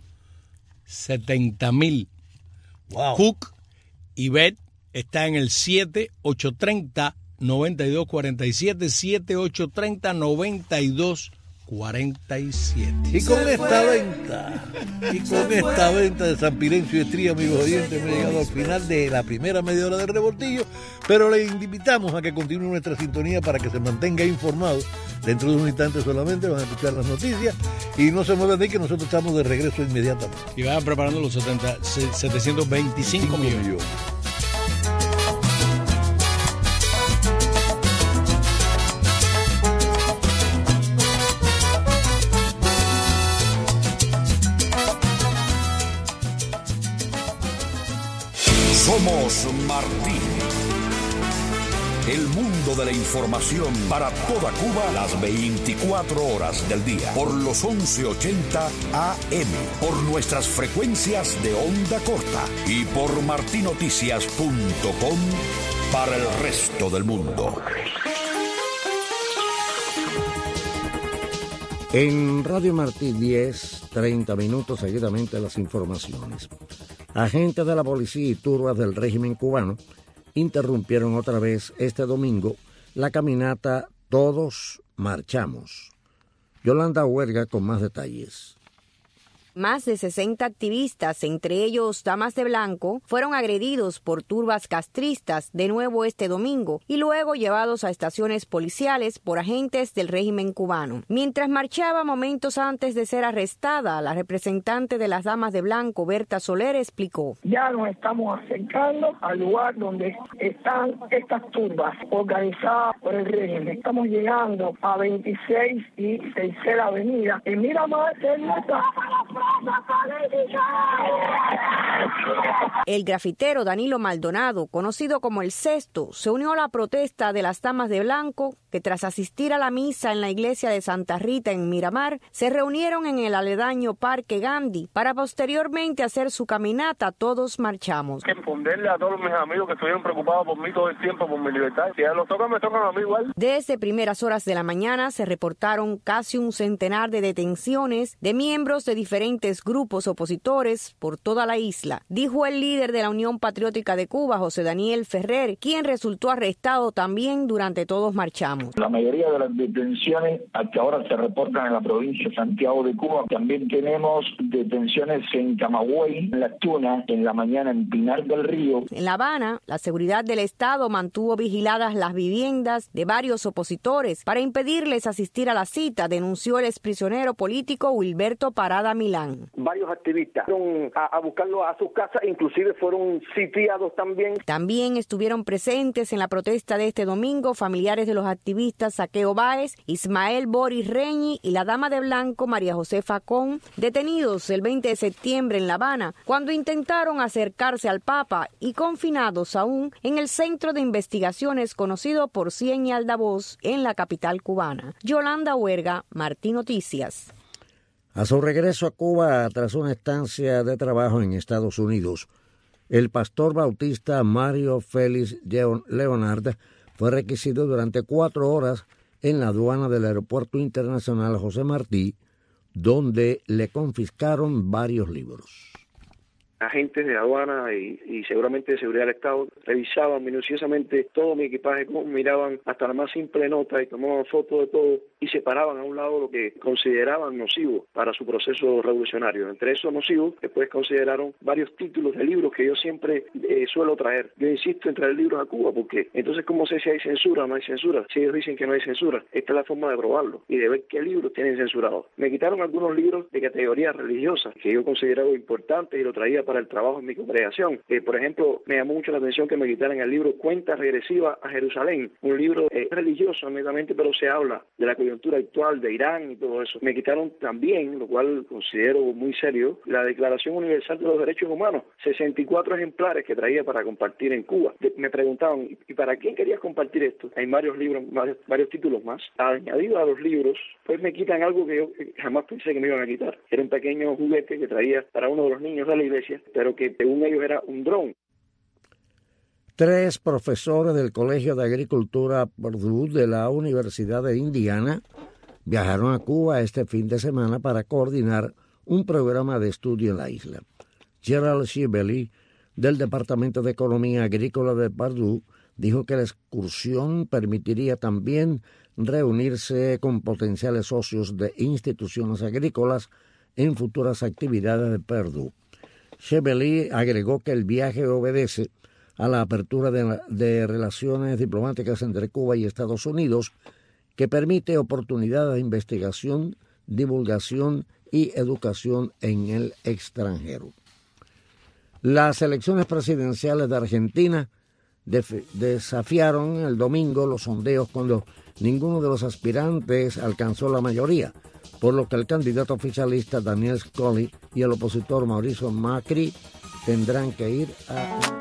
70,000. Wow. Hook y Bet está en el 7830-9247, 7830-9247. Y con esta venta de San Pirencio y Estría, amigos oyentes, hemos llegado al final de la primera media hora del Revoltillo, pero le invitamos a que continúe nuestra sintonía para que se mantenga informado Dentro de un instante solamente van a escuchar las noticias y no se muevan de ahí que nosotros estamos de regreso inmediatamente. Y van preparando los 725 millones. Somos Martín. El mundo de la información para toda Cuba las 24 horas del día. Por los 1180 AM. Por nuestras frecuencias de onda corta. Y por martinoticias.com para el resto del mundo. En Radio Martí 10, 30 minutos seguidamente las informaciones. Agentes de la policía y turbas del régimen cubano interrumpieron otra vez este domingo la caminata Todos Marchamos. Yolanda Huerga con más detalles. Más de 60 activistas, entre ellos damas de blanco, fueron agredidos por turbas castristas de nuevo este domingo y luego llevados a estaciones policiales por agentes del régimen cubano. Mientras marchaba momentos antes de ser arrestada, la representante de las damas de blanco, Berta Soler, explicó: ya nos estamos acercando al lugar donde están estas turbas organizadas por el régimen. Estamos llegando a 26 y Tercera Avenida. Y mira más, el grafitero Danilo Maldonado, conocido como El Cesto, se unió a la protesta de las damas de blanco que tras asistir a la misa en la iglesia de Santa Rita en Miramar, se reunieron en el aledaño Parque Gandhi para posteriormente hacer su caminata Todos Marchamos. Responderle a todos mis amigos que estuvieron preocupados por mí todo el tiempo, por mi libertad. Si a los tocan, me tocan a mí igual. Desde primeras horas de la mañana se reportaron casi un centenar de detenciones de miembros de diferentes grupos opositores por toda la isla, dijo el líder de la Unión Patriótica de Cuba, José Daniel Ferrer, quien resultó arrestado también durante Todos Marchamos. La mayoría de las detenciones hasta ahora se reportan en la provincia de Santiago de Cuba. También tenemos detenciones en Camagüey, en La Tuna, en la mañana en Pinar del Río. En La Habana, la seguridad del Estado mantuvo vigiladas las viviendas de varios opositores para impedirles asistir a la cita, denunció el exprisionero político Wilberto Parada Milán. Varios activistas fueron a buscarlo a sus casas, inclusive fueron sitiados también. También estuvieron presentes en la protesta de este domingo familiares de los activistas Saqueo Báez, Ismael Boris Reñi y la dama de blanco María José Facón, detenidos el 20 de septiembre en La Habana cuando intentaron acercarse al Papa y confinados aún en el centro de investigaciones conocido por Cien y Aldavoz en la capital cubana. Yolanda Huerga, Martí Noticias. A su regreso a Cuba tras una estancia de trabajo en Estados Unidos, el pastor bautista Mario Félix Leonard fue requisado durante 4 horas en la aduana del Aeropuerto Internacional José Martí, donde le confiscaron varios libros. Agentes de aduana y seguramente de seguridad del Estado revisaban minuciosamente todo mi equipaje, miraban hasta la más simple nota y tomaban fotos de todo y separaban a un lado lo que consideraban nocivo para su proceso revolucionario. Entre esos nocivos, después consideraron varios títulos de libros que yo siempre suelo traer. Yo insisto en traer libros a Cuba porque entonces ¿cómo sé si hay censura o no hay censura? Si ellos dicen que no hay censura, esta es la forma de probarlo y de ver qué libros tienen censurados. Me quitaron algunos libros de categoría religiosa que yo consideraba importantes y lo traía para el trabajo en mi congregación. Por ejemplo, me llamó mucho la atención que me quitaran el libro Cuenta Regresiva a Jerusalén, un libro religioso netamente, pero se habla de la coyuntura actual de Irán y todo eso. Me quitaron también, lo cual considero muy serio, la Declaración Universal de los Derechos Humanos, 64 ejemplares que traía para compartir en Cuba. Me preguntaban, ¿y para quién querías compartir esto? Hay varios libros, varios títulos más. Añadido a los libros, pues me quitan algo que yo jamás pensé que me iban a quitar. Era un pequeño juguete que traía para uno de los niños de la iglesia, pero que según ellos era un dron. 3 profesores del Colegio de Agricultura Purdue de la Universidad de Indiana viajaron a Cuba este fin de semana para coordinar un programa de estudio en la isla. Gerald Shibeli, del Departamento de Economía Agrícola de Purdue, dijo que la excursión permitiría también reunirse con potenciales socios de instituciones agrícolas en futuras actividades de Purdue. Shibeli agregó que el viaje obedece a la apertura de relaciones diplomáticas entre Cuba y Estados Unidos que permite oportunidades de investigación, divulgación y educación en el extranjero. Las elecciones presidenciales de Argentina desafiaron el domingo los sondeos cuando ninguno de los aspirantes alcanzó la mayoría, por lo que el candidato oficialista Daniel Scully y el opositor Mauricio Macri tendrán que ir a...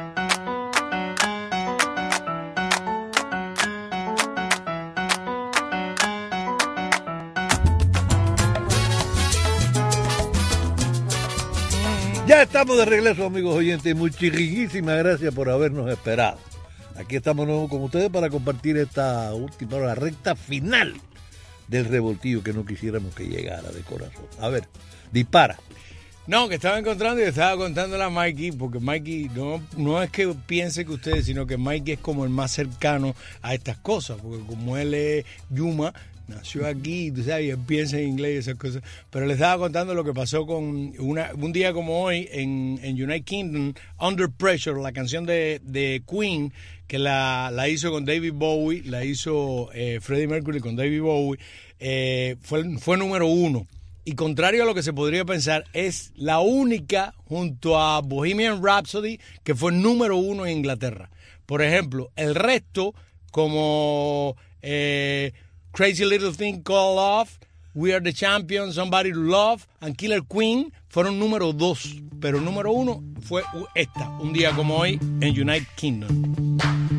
Ya estamos de regreso, amigos oyentes. Muchísimas gracias por habernos esperado. Aquí estamos nuevos con ustedes para compartir esta última, la recta final del revoltillo que no quisiéramos que llegara de corazón. A ver, dispara. No, que estaba encontrando y estaba contándole a Mikey, porque Mikey no es que piense que ustedes, sino que Mikey es como el más cercano a estas cosas, porque como él es Yuma, nació aquí, tú sabes, y él piensa en inglés y esas cosas. Pero le estaba contando lo que pasó con un día como hoy en United Kingdom, Under Pressure, la canción de Queen, que la hizo con David Bowie, la hizo Freddie Mercury con David Bowie, fue número 1. Y contrario a lo que se podría pensar, es la única junto a Bohemian Rhapsody que fue número 1 en Inglaterra. Por ejemplo, el resto, como Crazy Little Thing Called Love, We Are the Champions, Somebody to Love, and Killer Queen, fueron número 2. Pero número 1 fue esta, un día como hoy en United Kingdom.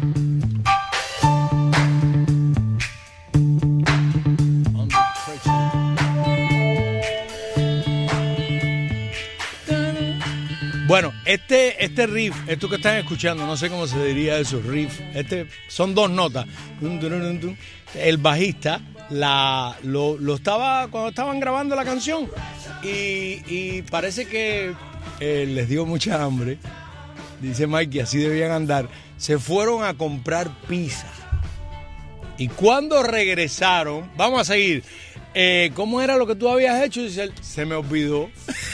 Bueno, este riff, esto que están escuchando, no sé cómo se diría eso, riff, son 2 notas. El bajista lo estaba cuando estaban grabando la canción y parece que les dio mucha hambre. Dice Mikey, así debían andar. Se fueron a comprar pizza. Y cuando regresaron, vamos a seguir. ¿Cómo era lo que tú habías hecho? Dice él, se me olvidó.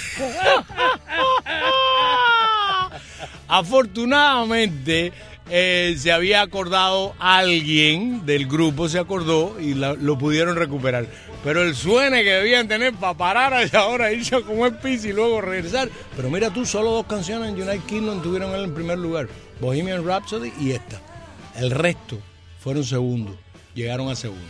Afortunadamente se había acordado alguien del grupo, se acordó y lo pudieron recuperar. Pero el suene que debían tener para parar allá ahora, irse a comer pizza y luego regresar. Pero mira tú, solo 2 canciones en United Kingdom tuvieron él en primer lugar, Bohemian Rhapsody y esta. El resto fueron segundos, llegaron a segundos.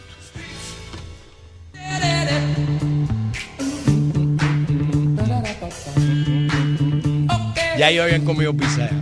Ya ellos habían comido pizza.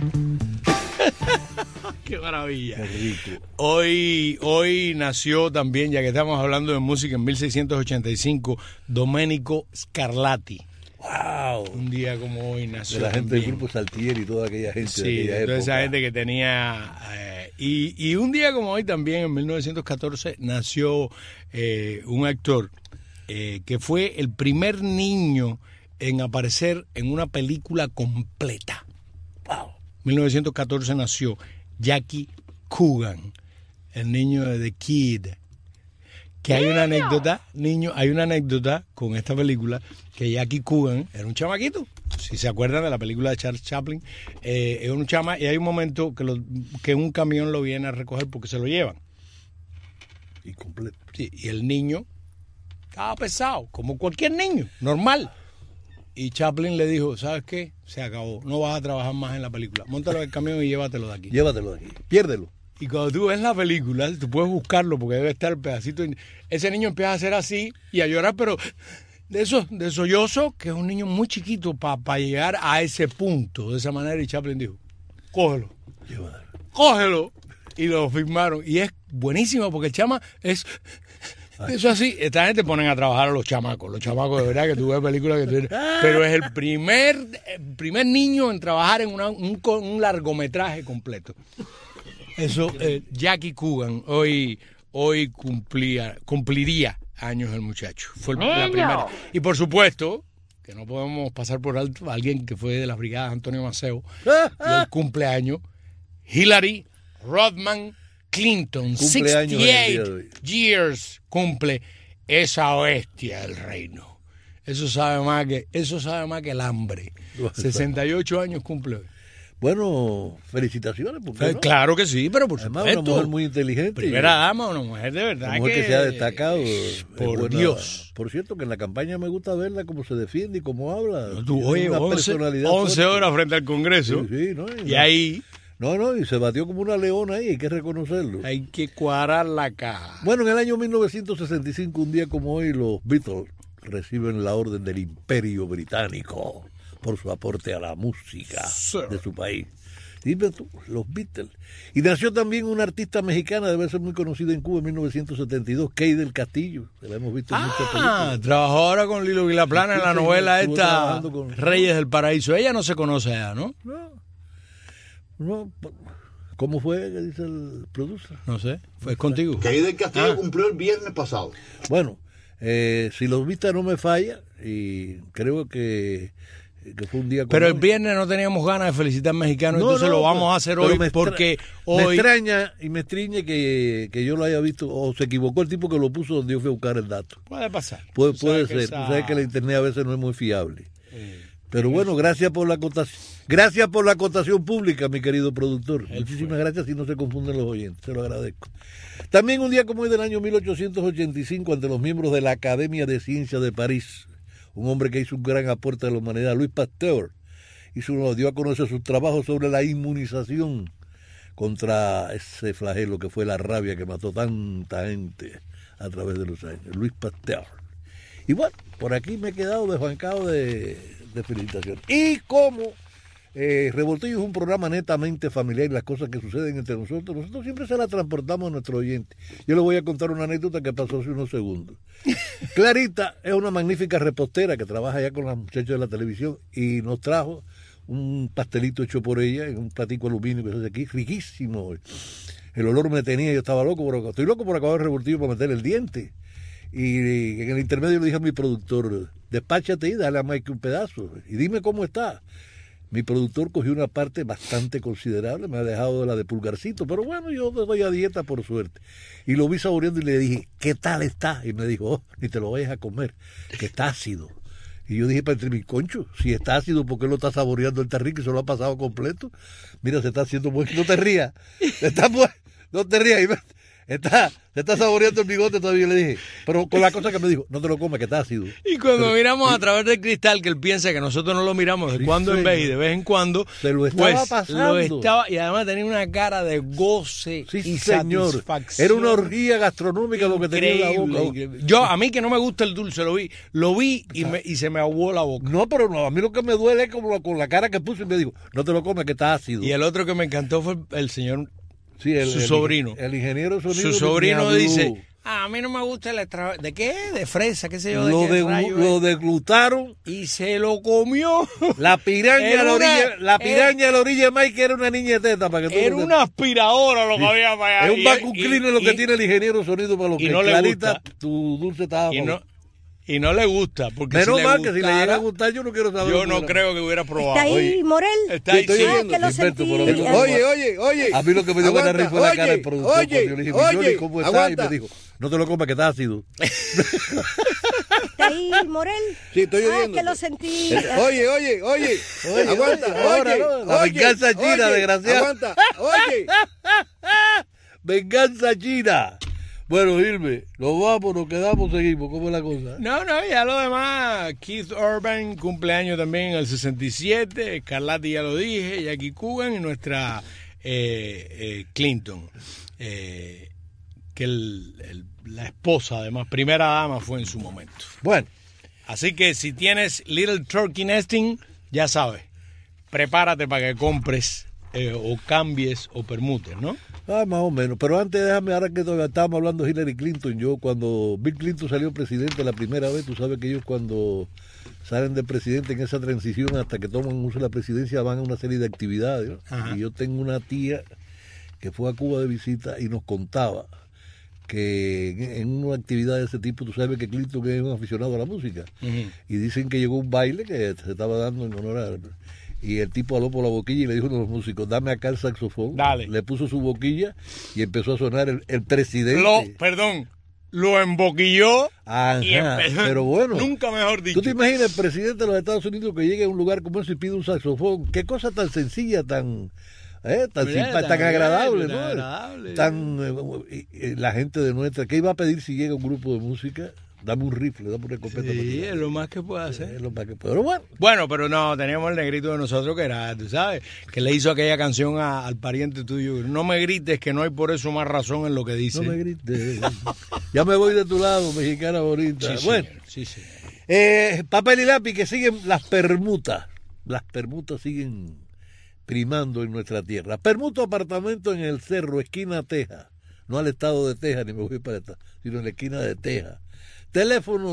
Qué maravilla. Qué rico. Hoy nació también, ya que estamos hablando de música, en 1685, Domenico Scarlatti. ¡Wow! Un día como hoy nació. De la gente también. del grupo Saltieri y toda aquella gente Sí, de aquella de toda época. esa gente que tenía... y un día como hoy también, en 1914, nació un actor que fue el primer niño en aparecer en una película completa. Wow. 1914 nació Jackie Coogan, el niño de The Kid. Que hay una anécdota con esta película, que Jackie Coogan era un chamaquito. Si se acuerdan de la película de Charles Chaplin, es un chama y hay un momento que un camión lo viene a recoger porque se lo llevan. Y completo. Sí, y el niño estaba pesado, como cualquier niño, normal. Y Chaplin le dijo, ¿sabes qué? Se acabó, no vas a trabajar más en la película. Móntalo en el camión y llévatelo de aquí. Llévatelo de aquí, piérdelo. Y cuando tú ves la película, tú puedes buscarlo porque debe estar el pedacito. Ese niño empieza a hacer así y a llorar, pero de sollozo, que es un niño muy chiquito para llegar a ese punto, de esa manera. Y Chaplin dijo, cógelo, Llévatelo. cógelo. Y lo firmaron. Y es buenísimo porque el chama es... Eso así, esta gente ponen a trabajar a los chamacos de verdad que tú ves películas que pero es el primer niño en trabajar en un largometraje completo. Eso, Jackie Coogan, hoy cumpliría años el muchacho. Fue la primera. Y por supuesto, que no podemos pasar por alto a alguien que fue de las brigadas Antonio Maceo, y el cumpleaños, Hillary Rodham Clinton, Cumpleaños 68 years cumple esa bestia del reino. Eso sabe más que el hambre. 68 años cumple hoy. Bueno, felicitaciones. ¿Por qué no? Claro que sí, pero por Además, supuesto. una mujer muy inteligente. Primera dama, una mujer de verdad. Una mujer que se ha destacado. Por Dios. Por cierto, que en la campaña me gusta verla cómo se defiende y cómo habla. Tú, oye, Una 11 fuerte. horas frente al Congreso. Sí, ¿no? Y ahí... No, y se batió como una leona ahí, hay que reconocerlo. Hay que cuadrar la caja. Bueno, en el año 1965, un día como hoy, los Beatles reciben la orden del Imperio Británico por su aporte a la música de su país. Dime tú, los Beatles. Y nació también una artista mexicana, debe ser muy conocida en Cuba en 1972, Kay del Castillo, que la hemos visto en muchas películas. Trabajó ahora con Lilo Vilaplana en la novela estuvo esta, trabajando con... Reyes del Paraíso. Ella no se conoce ya, ¿no? No, ¿cómo fue que dice el producer? No sé, fue contigo. Kay del Castillo cumplió el viernes pasado. Bueno, si los vistas no me falla, y creo que fue un día como pero el hoy. viernes no teníamos ganas de felicitar mexicanos, entonces lo vamos a hacer hoy porque hoy... Me extraña y me estriñe que yo lo haya visto, o se equivocó el tipo que lo puso donde yo fui a buscar el dato. Puede pasar. Puede ser, tú sabes que la internet a veces no es muy fiable. Pero bueno, gracias por la acotación pública, mi querido productor. Muchísimas gracias y no se confunden los oyentes, se lo agradezco. También un día como hoy del año 1885, ante los miembros de la Academia de Ciencias de París, un hombre que hizo un gran aporte a la humanidad, Louis Pasteur, dio a conocer sus trabajos sobre la inmunización contra ese flagelo que fue la rabia que mató tanta gente a través de los años. Louis Pasteur. Y bueno, por aquí me he quedado desbancado de felicitaciones. Y como Revoltillo es un programa netamente familiar y las cosas que suceden entre nosotros siempre se las transportamos a nuestro oyente. Yo le voy a contar una anécdota que pasó hace unos segundos. Clarita es una magnífica repostera que trabaja ya con las muchachas de la televisión y nos trajo un pastelito hecho por ella en un platico aluminio que se hace aquí, riquísimo. El olor me tenía, yo estaba loco, estoy loco por acabar el Revoltillo para meter el diente. Y en el intermedio le dije a mi productor, despáchate y dale a Mike un pedazo y dime cómo está. Mi productor cogió una parte bastante considerable, me ha dejado la de pulgarcito, pero bueno, yo doy a dieta por suerte. Y lo vi saboreando y le dije, ¿qué tal está? Y me dijo, ni te lo vayas a comer, que está ácido. Y yo dije para entre mis conchos, si está ácido, ¿por qué lo está saboreando? Él está rico y se lo ha pasado completo. Mira, se está haciendo bueno, no te rías, no te rías. Se está saboreando el bigote todavía, le dije. Pero con la cosa que me dijo, no te lo comes, que está ácido. Y cuando miramos a través del cristal, que él piensa que nosotros no lo miramos de cuando en vez y de vez en cuando, se lo estaba pasando. Y además tenía una cara de goce y satisfacción. Era una orgía gastronómica lo que tenía en la boca. Yo, a mí que no me gusta el dulce, lo vi y se me aguó la boca. No, pero no, a mí lo que me duele es como con la cara que puso y me dijo, no te lo comes, que está ácido. Y el otro que me encantó fue el señor... Sí, su sobrino. El ingeniero sonido. Su sobrino dice, a mí no me gusta el extra... ¿De qué? De fresa, qué sé yo. Lo deglutaron. Y se lo comió. La piraña a la orilla de Mike era una niña de teta. Para que era una aspiradora lo que había para allá. Es un vacuum cleaner lo que tiene el ingeniero sonido para lo que no Clarita, tu dulce estaba... Y no le gusta. Porque menos si mal que si le llega a gustar, yo no quiero saber. Yo no creo que hubiera probado. ¿Está ahí, Morel? Está ahí, sí. Que lo sentí. Oye. A mí lo que me dio ganas de reír fue la cara del productor. Yo le dije, Johnny, ¿cómo estás? Y me dijo, no te lo comas, que está ácido. ¿Está ahí, Morel? Sí, estoy oyendo. Que lo sentí. Oye. Aguanta. La venganza china, desgraciado. Aguanta. Oye. Venganza china. Bueno, Irme, nos vamos, nos quedamos, seguimos. ¿Cómo es la cosa? No, ya lo demás. Keith Urban, cumpleaños también en el 67. Carlati ya lo dije. Jackie Coogan y nuestra Clinton. Que la esposa, además, primera dama fue en su momento. Bueno. Así que si tienes Little Turkey Nesting, ya sabes. Prepárate para que compres o cambies o permutes, ¿no? Más o menos. Pero antes déjame, ahora que estábamos hablando de Hillary Clinton, yo cuando Bill Clinton salió presidente la primera vez, tú sabes que ellos cuando salen de presidente en esa transición hasta que toman uso de la presidencia van a una serie de actividades, ¿no? Y yo tengo una tía que fue a Cuba de visita y nos contaba que en una actividad de ese tipo, tú sabes que Clinton es un aficionado a la música, y dicen que llegó un baile que se estaba dando en honor a... Y el tipo habló por la boquilla y le dijo a los músicos, dame acá el saxofón. Dale. Le puso su boquilla y empezó a sonar el presidente. Perdón, lo emboquilló Ajá, y empezó. pero bueno. Nunca mejor dicho. ¿Tú te imaginas el presidente de los Estados Unidos que llegue a un lugar como ese y pide un saxofón? Qué cosa tan sencilla, tan agradable, ¿no? La gente de nuestra, ¿qué iba a pedir si llega un grupo de música? Dame un rifle, dame una escopeta. Sí, es lo más que puede hacer. Es lo más que puede. Pero bueno. Bueno, pero no, teníamos el negrito de nosotros que era, tú sabes, que le hizo aquella canción al pariente tuyo. No me grites, que no hay por eso más razón en lo que dice. No me grites. Ya me voy de tu lado, mexicana bonita. Sí, bueno. Señor. Sí, señor. Papel y lápiz, que siguen las permutas. Las permutas siguen primando en nuestra tierra. Permuto apartamento en el Cerro, esquina Texas. No al estado de Texas, ni me voy para esta, sino en la esquina de Texas. Teléfono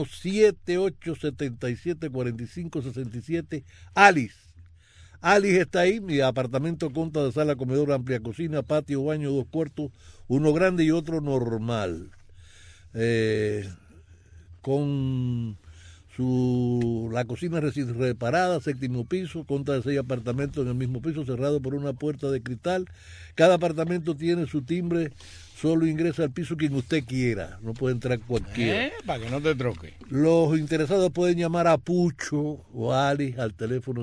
7877-4567. Alice. Alice está ahí. Mi apartamento consta de sala, comedor, amplia cocina, patio, baño, 2 cuartos, uno grande y otro normal. Con la cocina recién reparada, 7º piso, consta de 6 apartamentos en el mismo piso, cerrado por una puerta de cristal. Cada apartamento tiene su timbre. Solo ingresa al piso quien usted quiera, no puede entrar cualquiera. Para que no te troque. Los interesados pueden llamar a Pucho o a Alice al teléfono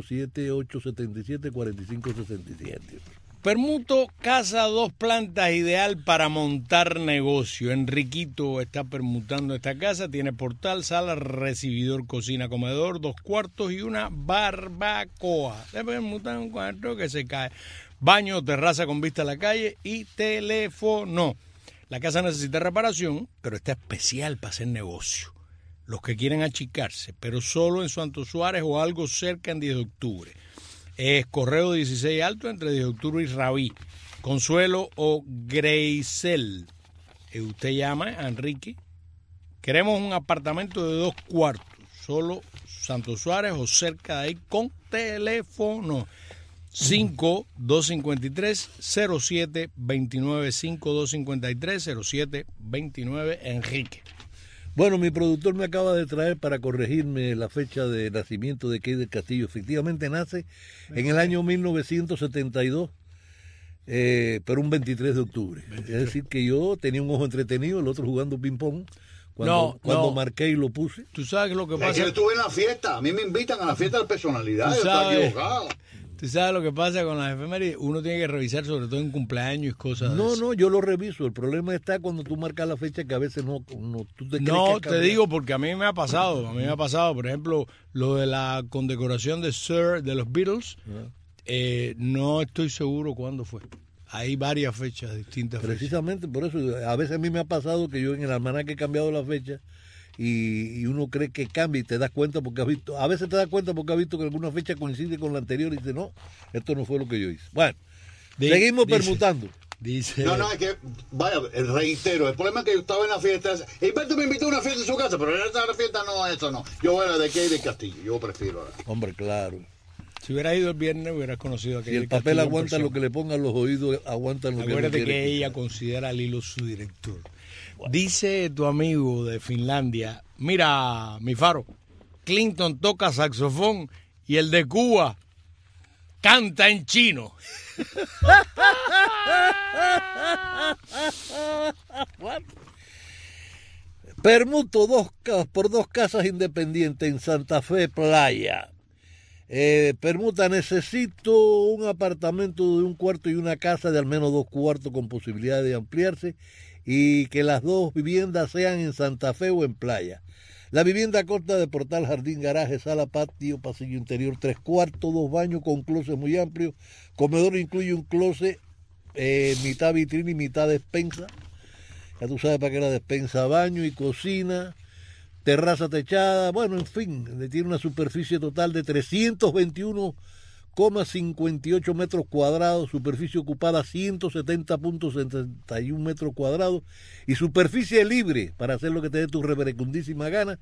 7877-4567. Permuto, casa 2 plantas, ideal para montar negocio. Enriquito está permutando esta casa, tiene portal, sala, recibidor, cocina, comedor, 2 cuartos y una barbacoa. Se permutan un cuarto que se cae. Baño, terraza con vista a la calle y teléfono. La casa necesita reparación, pero está especial para hacer negocio. Los que quieren achicarse, pero solo en Santo Suárez o algo cerca en 10 de octubre. Es Correo 16 Alto entre 10 de octubre y Rabí. Consuelo o Greisel. Usted llama a Enrique. Queremos un apartamento de 2 cuartos, solo Santo Suárez o cerca de ahí con teléfono. 5253-0729, 5253-0729, Enrique. Bueno, mi productor me acaba de traer para corregirme la fecha de nacimiento de Key del Castillo. Efectivamente nace en el año 1972, pero un 23 de octubre. Es decir, que yo tenía un ojo entretenido, el otro jugando ping-pong. Cuando marqué y lo puse. ¿Tú sabes lo que pasa? Es que yo estuve en la fiesta. A mí me invitan a la fiesta de personalidad. Yo estoy equivocado. ¿Tú sabes lo que pasa con las efemérides? Uno tiene que revisar, sobre todo en cumpleaños y cosas No, de eso. no, yo lo reviso. El problema está cuando tú marcas la fecha que a veces no tú te crees No, que te digo porque a mí me ha pasado. Por ejemplo, lo de la condecoración de Sir de los Beatles. No estoy seguro cuándo fue. Hay varias fechas distintas. Precisamente por eso, a veces a mí me ha pasado que yo en el almanaque he cambiado la fecha y uno cree que cambia y te das cuenta porque has visto, a veces te das cuenta porque has visto que alguna fecha coincide con la anterior y dices, no, esto no fue lo que yo hice. Bueno, seguimos permutando. No, es que, vaya, reitero, el problema es que yo estaba en la fiesta. Hilberto me invitó a una fiesta en su casa, pero en esa fiesta no, eso no. Yo era de Key del Castillo, yo prefiero ahora. Hombre, claro. Si hubieras ido el viernes, hubieras conocido a Key. Si el papel aguanta lo que le pongan los oídos, aguantan lo que le Acuérdate que ella considera a Lilo su director. Bueno. Dice tu amigo de Finlandia, mira, mi faro, Clinton toca saxofón y el de Cuba canta en chino. Permuto por 2 casas independientes en Santa Fe Playa. Permuta, necesito un apartamento de 1 cuarto y una casa de al menos 2 cuartos con posibilidad de ampliarse y que las 2 viviendas sean en Santa Fe o en Playa. La vivienda consta de portal, jardín, garaje, sala, patio, pasillo interior, 3 cuartos, 2 baños con closet muy amplio. Comedor incluye un closet, mitad vitrina y mitad despensa. Ya tú sabes para qué la despensa, baño y cocina. Terraza techada, bueno, en fin, tiene una superficie total de 321,58 metros cuadrados, superficie ocupada 170,71 metros cuadrados y superficie libre, para hacer lo que te dé tu reverecundísima gana,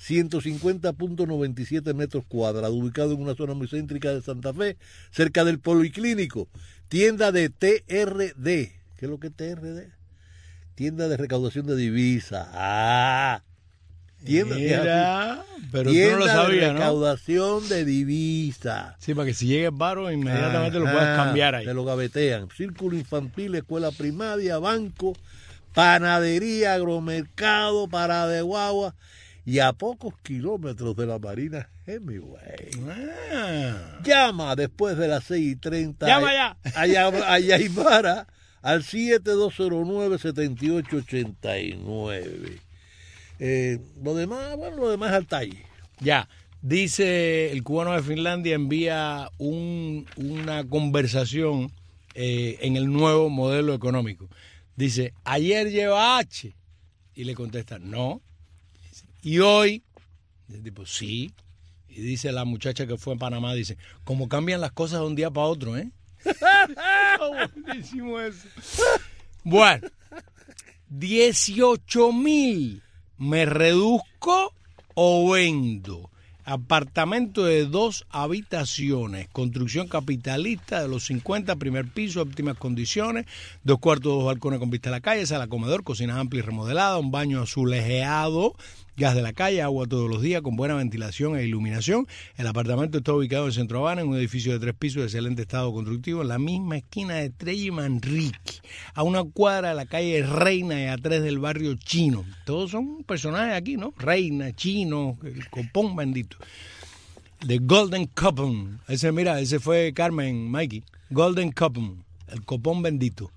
150,97 metros cuadrados, ubicado en una zona muy céntrica de Santa Fe, cerca del Policlínico, tienda de TRD. ¿Qué es lo que es TRD? Tienda de recaudación de divisas. Tienda pero tú no lo sabías, de recaudación de divisa. Sí, para que si llegue el paro inmediatamente lo puedas cambiar ahí. Te lo gavetean. Círculo infantil, escuela primaria, banco, panadería, agromercado, parada de guagua y a pocos kilómetros de la Marina Hemingway. Llama después de las 6:30. Llama ya. A Yaimara al 7209-7889. Lo demás es al talle. Ya. Dice el cubano de Finlandia envía una conversación en el nuevo modelo económico. Dice, ayer lleva H. Y le contesta, no. Y hoy, el tipo, sí. Y dice la muchacha que fue en Panamá, dice, como cambian las cosas de un día para otro, ¿eh? Buenísimo eso. Bueno, 18,000. ¿Me reduzco o vendo? Apartamento de 2 habitaciones, construcción capitalista de los 50, primer piso, óptimas condiciones, 2 cuartos, 2 balcones con vista a la calle, sala comedor, cocina amplia y remodelada, un baño azulejeado, gas de la calle, agua todos los días, con buena ventilación e iluminación. El apartamento está ubicado en Centro Habana, en un edificio de 3 pisos de excelente estado constructivo, en la misma esquina de Estrella y Manrique, a 1 cuadra de la calle Reina y a 3 del barrio Chino. Todos son personajes aquí, ¿no? Reina, Chino, el copón bendito. The Golden Coupon. Ese fue Carmen, Mikey. Golden Coupon, el copón bendito.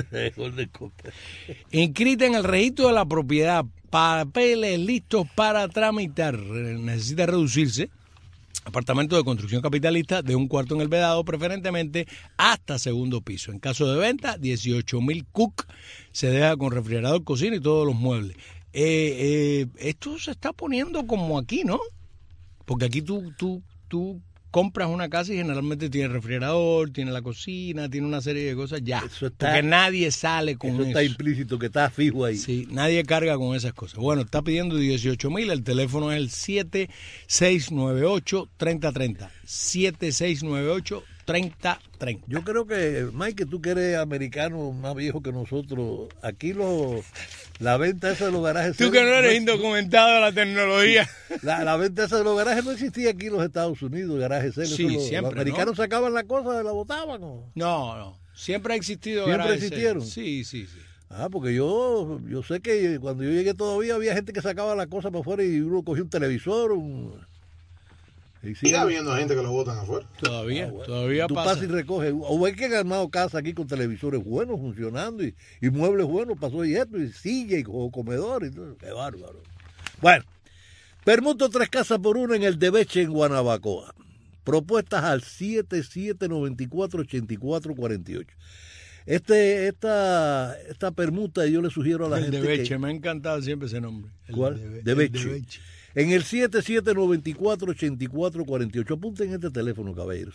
Inscrita en el registro de la propiedad, papeles listos para tramitar. Necesita reducirse. Apartamento de construcción capitalista de 1 cuarto en el Vedado, preferentemente hasta 2º piso. En caso de venta, 18,000 cook. Se deja con refrigerador, cocina y todos los muebles. Esto se está poniendo como aquí, ¿no? Porque aquí tú compras una casa y generalmente tiene refrigerador, tiene la cocina, tiene una serie de cosas ya. Porque nadie sale con eso. Eso está implícito, que está fijo ahí. Sí, nadie carga con esas cosas. Bueno, está pidiendo 18,000, el teléfono es el 7698-3030. 7698-3030. Yo creo que, Mike, tú que eres americano más viejo que nosotros, aquí la venta esa de los garajes... Tú que no eres indocumentado de la tecnología. La venta esa de los garajes no existía aquí en los Estados Unidos, garajes serios. Sí, siempre, los americanos sacaban la cosa y la botaban. No. Siempre ha existido ¿Siempre garajes existieron? serios. Sí. Porque yo sé que cuando yo llegué todavía había gente que sacaba la cosa para afuera y uno cogía un televisor, Sigue habiendo gente que lo botan afuera. Todavía tú pasa. pasas y recoges. O es que han armado casa aquí con televisores buenos funcionando y muebles buenos, pasó y esto, y silla y comedor y todo. Qué bárbaro. Bueno, permuto 3 casas por 1 en el Debeche en Guanabacoa. Propuestas al 7794-8448. Esta permuta yo le sugiero a la gente Debeche, me ha encantado siempre ese nombre. ¿Cuál? Debeche. En el 7794-8448. Apunten este teléfono, caballero.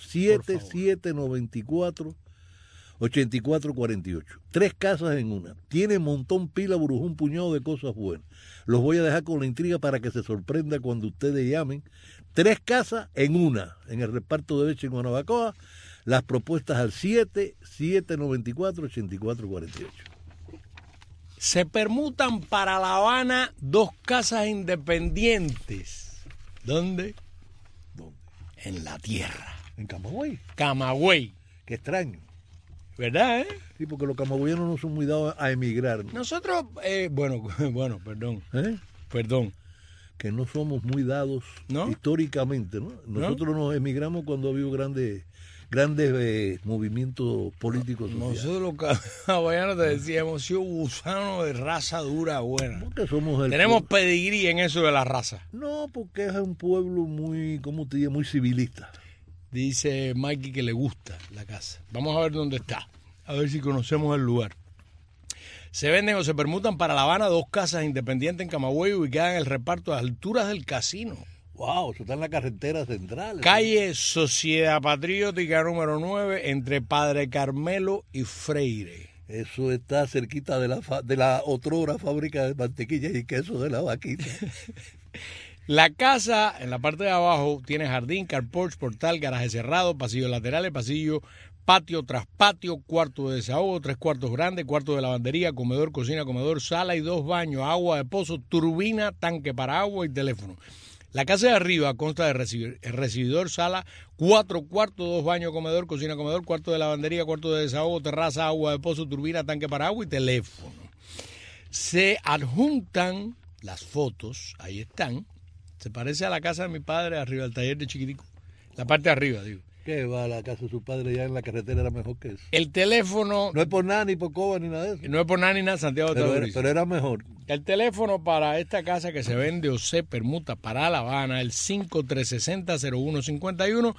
7794-8448. 3 casas en una. Tiene montón, pila, burujón, un puñado de cosas buenas. Los voy a dejar con la intriga para que se sorprenda cuando ustedes llamen. 3 casas en una. En el reparto de Beche en Guanabacoa. Las propuestas al 7794-8448. Se permutan para La Habana 2 casas independientes. ¿Dónde? En la tierra. ¿En Camagüey? Camagüey. Qué extraño. ¿Verdad, Sí, porque los camagüeyanos no son muy dados a emigrar. Nosotros, perdón. Que no somos muy dados históricamente, ¿no? Nosotros nos emigramos cuando ha habido grandes movimientos políticos sociales. Nosotros los hawaianos te decíamos, hemos sido gusanos de raza dura buena. Porque somos tenemos pedigrí en eso de la raza. No, porque es un pueblo muy, ¿cómo te digo? Muy civilista. Dice Mikey que le gusta la casa. Vamos a ver dónde está, a ver si conocemos el lugar. Se venden o se permutan para La Habana 2 casas independientes en Camagüey ubicadas en el reparto a las alturas del casino. Wow, eso está en la carretera central. Calle Sociedad Patriótica número 9 entre Padre Carmelo y Freire. Eso está cerquita de la otrora fábrica de mantequilla y queso de la vaquita. La casa en la parte de abajo tiene jardín, carporch, portal, garaje cerrado, pasillos laterales, pasillo, patio tras patio, cuarto de desahogo, 3 cuartos grandes, cuarto de lavandería, comedor, cocina, comedor, sala y 2 baños, agua de pozo, turbina, tanque para agua y teléfono. La casa de arriba consta de recibidor, sala, 4 cuartos, 2 baños, comedor, cocina, comedor, cuarto de lavandería, cuarto de desahogo, terraza, agua de pozo, turbina, tanque para agua y teléfono. se adjuntan las fotos, ahí están. Se parece a la casa de mi padre arriba, al taller de Chiquitico. La parte de arriba, digo. ¿Qué va? La casa de su padre ya en la carretera era mejor que eso. El teléfono... No es por nada, ni por coba, ni nada de eso. No es por nada, ni nada, Santiago. Pero era mejor. El teléfono para esta casa que se vende o se permuta para La Habana, el 5360-0151,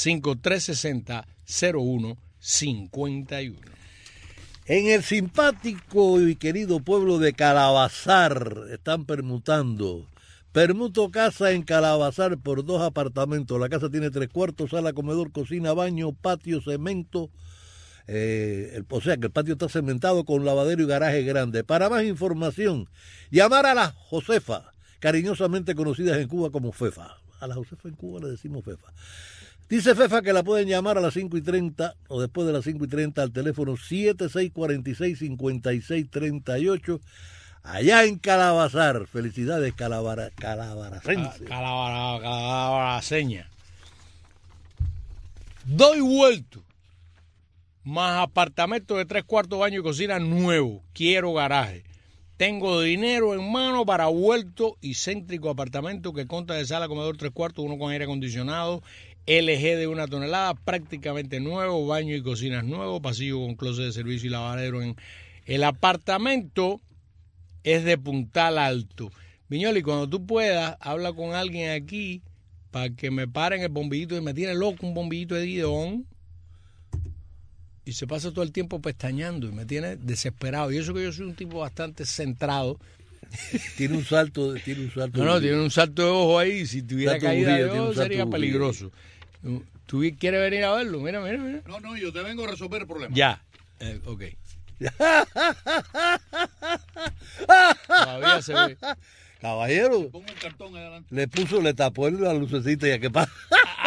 5360-0151. En el simpático y querido pueblo de Calabazar están permutando. Permuto casa en Calabazar por 2 apartamentos. La casa tiene 3 cuartos, sala, comedor, cocina, baño, patio, cemento. O sea que el patio está cementado con lavadero y garaje grande. Para más información, llamar a la Josefa, cariñosamente conocidas en Cuba como Fefa. A la Josefa en Cuba le decimos Fefa. Dice Fefa que la pueden llamar a las 5:30 o después de las 5:30 al teléfono 7646-5638. Allá en Calabazar. Felicidades, calabaracense. Calabaraceña. Doy vuelto. Más apartamento de 3 cuartos, baño y cocina nuevo. Quiero garaje. Tengo dinero en mano para vuelto y céntrico apartamento que consta de sala, comedor, 3 cuartos, uno con aire acondicionado, LG de 1 tonelada, prácticamente nuevo, baño y cocinas nuevo, pasillo con closet de servicio y lavadero. El apartamento es de Puntal Alto. Viñoli, cuando tú puedas, habla con alguien aquí para que me paren el bombillito, y me tiene loco un bombillito de guidón y se pasa todo el tiempo pestañando y me tiene desesperado. Y eso que yo soy un tipo bastante centrado. Tiene un salto. No, tiene un salto de ojo ahí. Si tuviera caída de ojo sería peligroso. ¿Tú quieres venir a verlo? Mira. No, yo te vengo a resolver el problema. Ya, ok. Todavía se ve. Caballero, Pongo el cartón adelante. le tapó la lucecita y a qué pasa.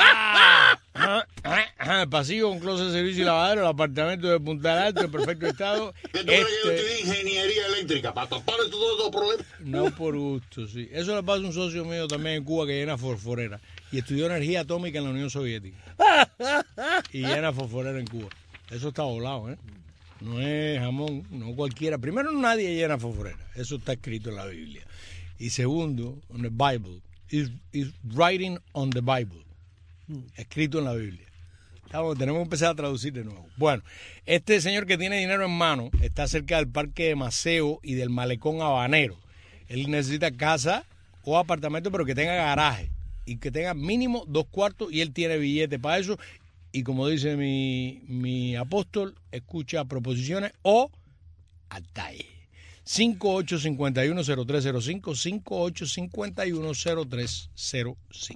El pasillo con closet de servicio y lavadero, el apartamento de Punta Alto en perfecto estado. ¿Qué tú crees que yo estudié ingeniería eléctrica para tapar todos los problemas? No por gusto, sí. Eso le pasa a un socio mío también en Cuba que llena fosforera y estudió energía atómica en la Unión Soviética y llena fosforera en Cuba. Eso está volado, ¿eh? No es jamón, no cualquiera. Primero, nadie llena fosforera. Eso está escrito en la Biblia. Y segundo, on the Bible. Is writing on the Bible. Escrito en la Biblia. Tenemos que empezar a traducir de nuevo. Bueno, este señor que tiene dinero en mano está cerca del Parque de Maceo y del Malecón Habanero. Él necesita casa o apartamento, pero que tenga garaje y que tenga mínimo 2 cuartos, y él tiene billete para eso. Y como dice mi apóstol, escucha proposiciones o atalle. 5851-0305, 5851-0305.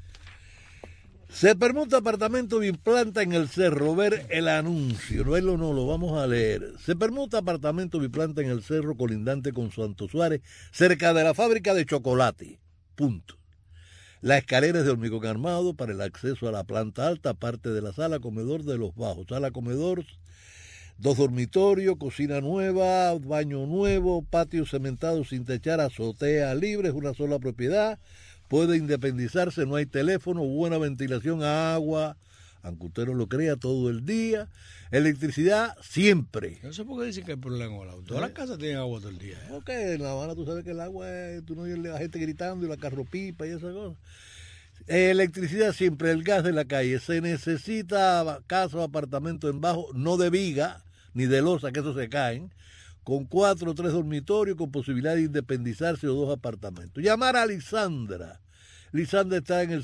Se permuta apartamento biplanta en el Cerro. Ver el anuncio, verlo no, lo vamos a leer. Se permuta apartamento biplanta en el Cerro, colindante con Santo Suárez, cerca de la fábrica de chocolate. Punto. La escalera es de hormigón armado para el acceso a la planta alta, parte de la sala comedor de los bajos. Sala comedor, 2 dormitorios, cocina nueva, baño nuevo, patio cementado sin techar, azotea libre, es una sola propiedad. Puede independizarse, no hay teléfono, buena ventilación, agua, aunque usted no lo crea, todo el día. Electricidad siempre. No sé por qué dicen que hay problema con el agua. Todas las casas tienen agua todo el día. Ok, en La Habana tú sabes que el agua es, tú no oyes la gente gritando y la carropipa y esas cosas. Electricidad siempre, el gas de la calle. Se necesita casa o apartamento en bajo, no de viga ni de losa, que eso se caen, con 4 o 3 dormitorios, con posibilidad de independizarse o 2 apartamentos. Llamar a Lisandra. Lisandra está en el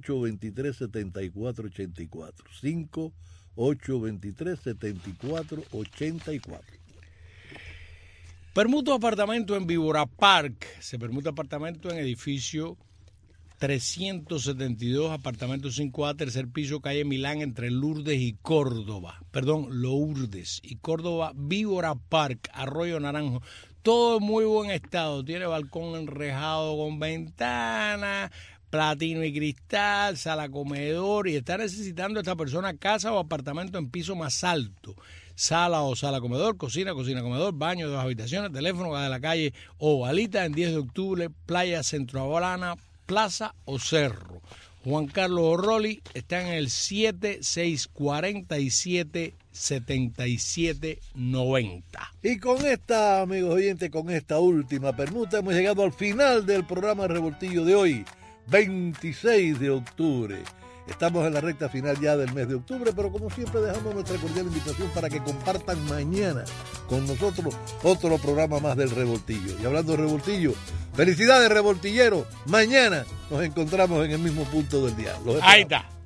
5823-7484. 5823-7484. Permuto apartamento en Víbora Park. Se permuta apartamento en edificio 372, apartamento 5A, tercer piso, calle Milán, entre Lourdes y Córdoba. Perdón, Lourdes y Córdoba, Víbora Park, Arroyo Naranjo. Todo en muy buen estado. Tiene balcón enrejado con ventana, platino y cristal, sala comedor, y está necesitando esta persona casa o apartamento en piso más alto. Sala o sala comedor, cocina comedor, baño, 2 habitaciones, teléfono de la calle Ovalita en 10 de octubre, Playa Centro Habana, Plaza o Cerro. Juan Carlos Orroli está en el 7647 7790. Y con esta, amigos oyentes, con esta última permuta hemos llegado al final del programa Revoltillo de hoy, 26 de octubre. Estamos en la recta final ya del mes de octubre, pero como siempre dejamos nuestra cordial invitación para que compartan mañana con nosotros otro programa más del Revoltillo. Y hablando de Revoltillo, felicidades revoltilleros, mañana nos encontramos en el mismo punto del día. Ahí está.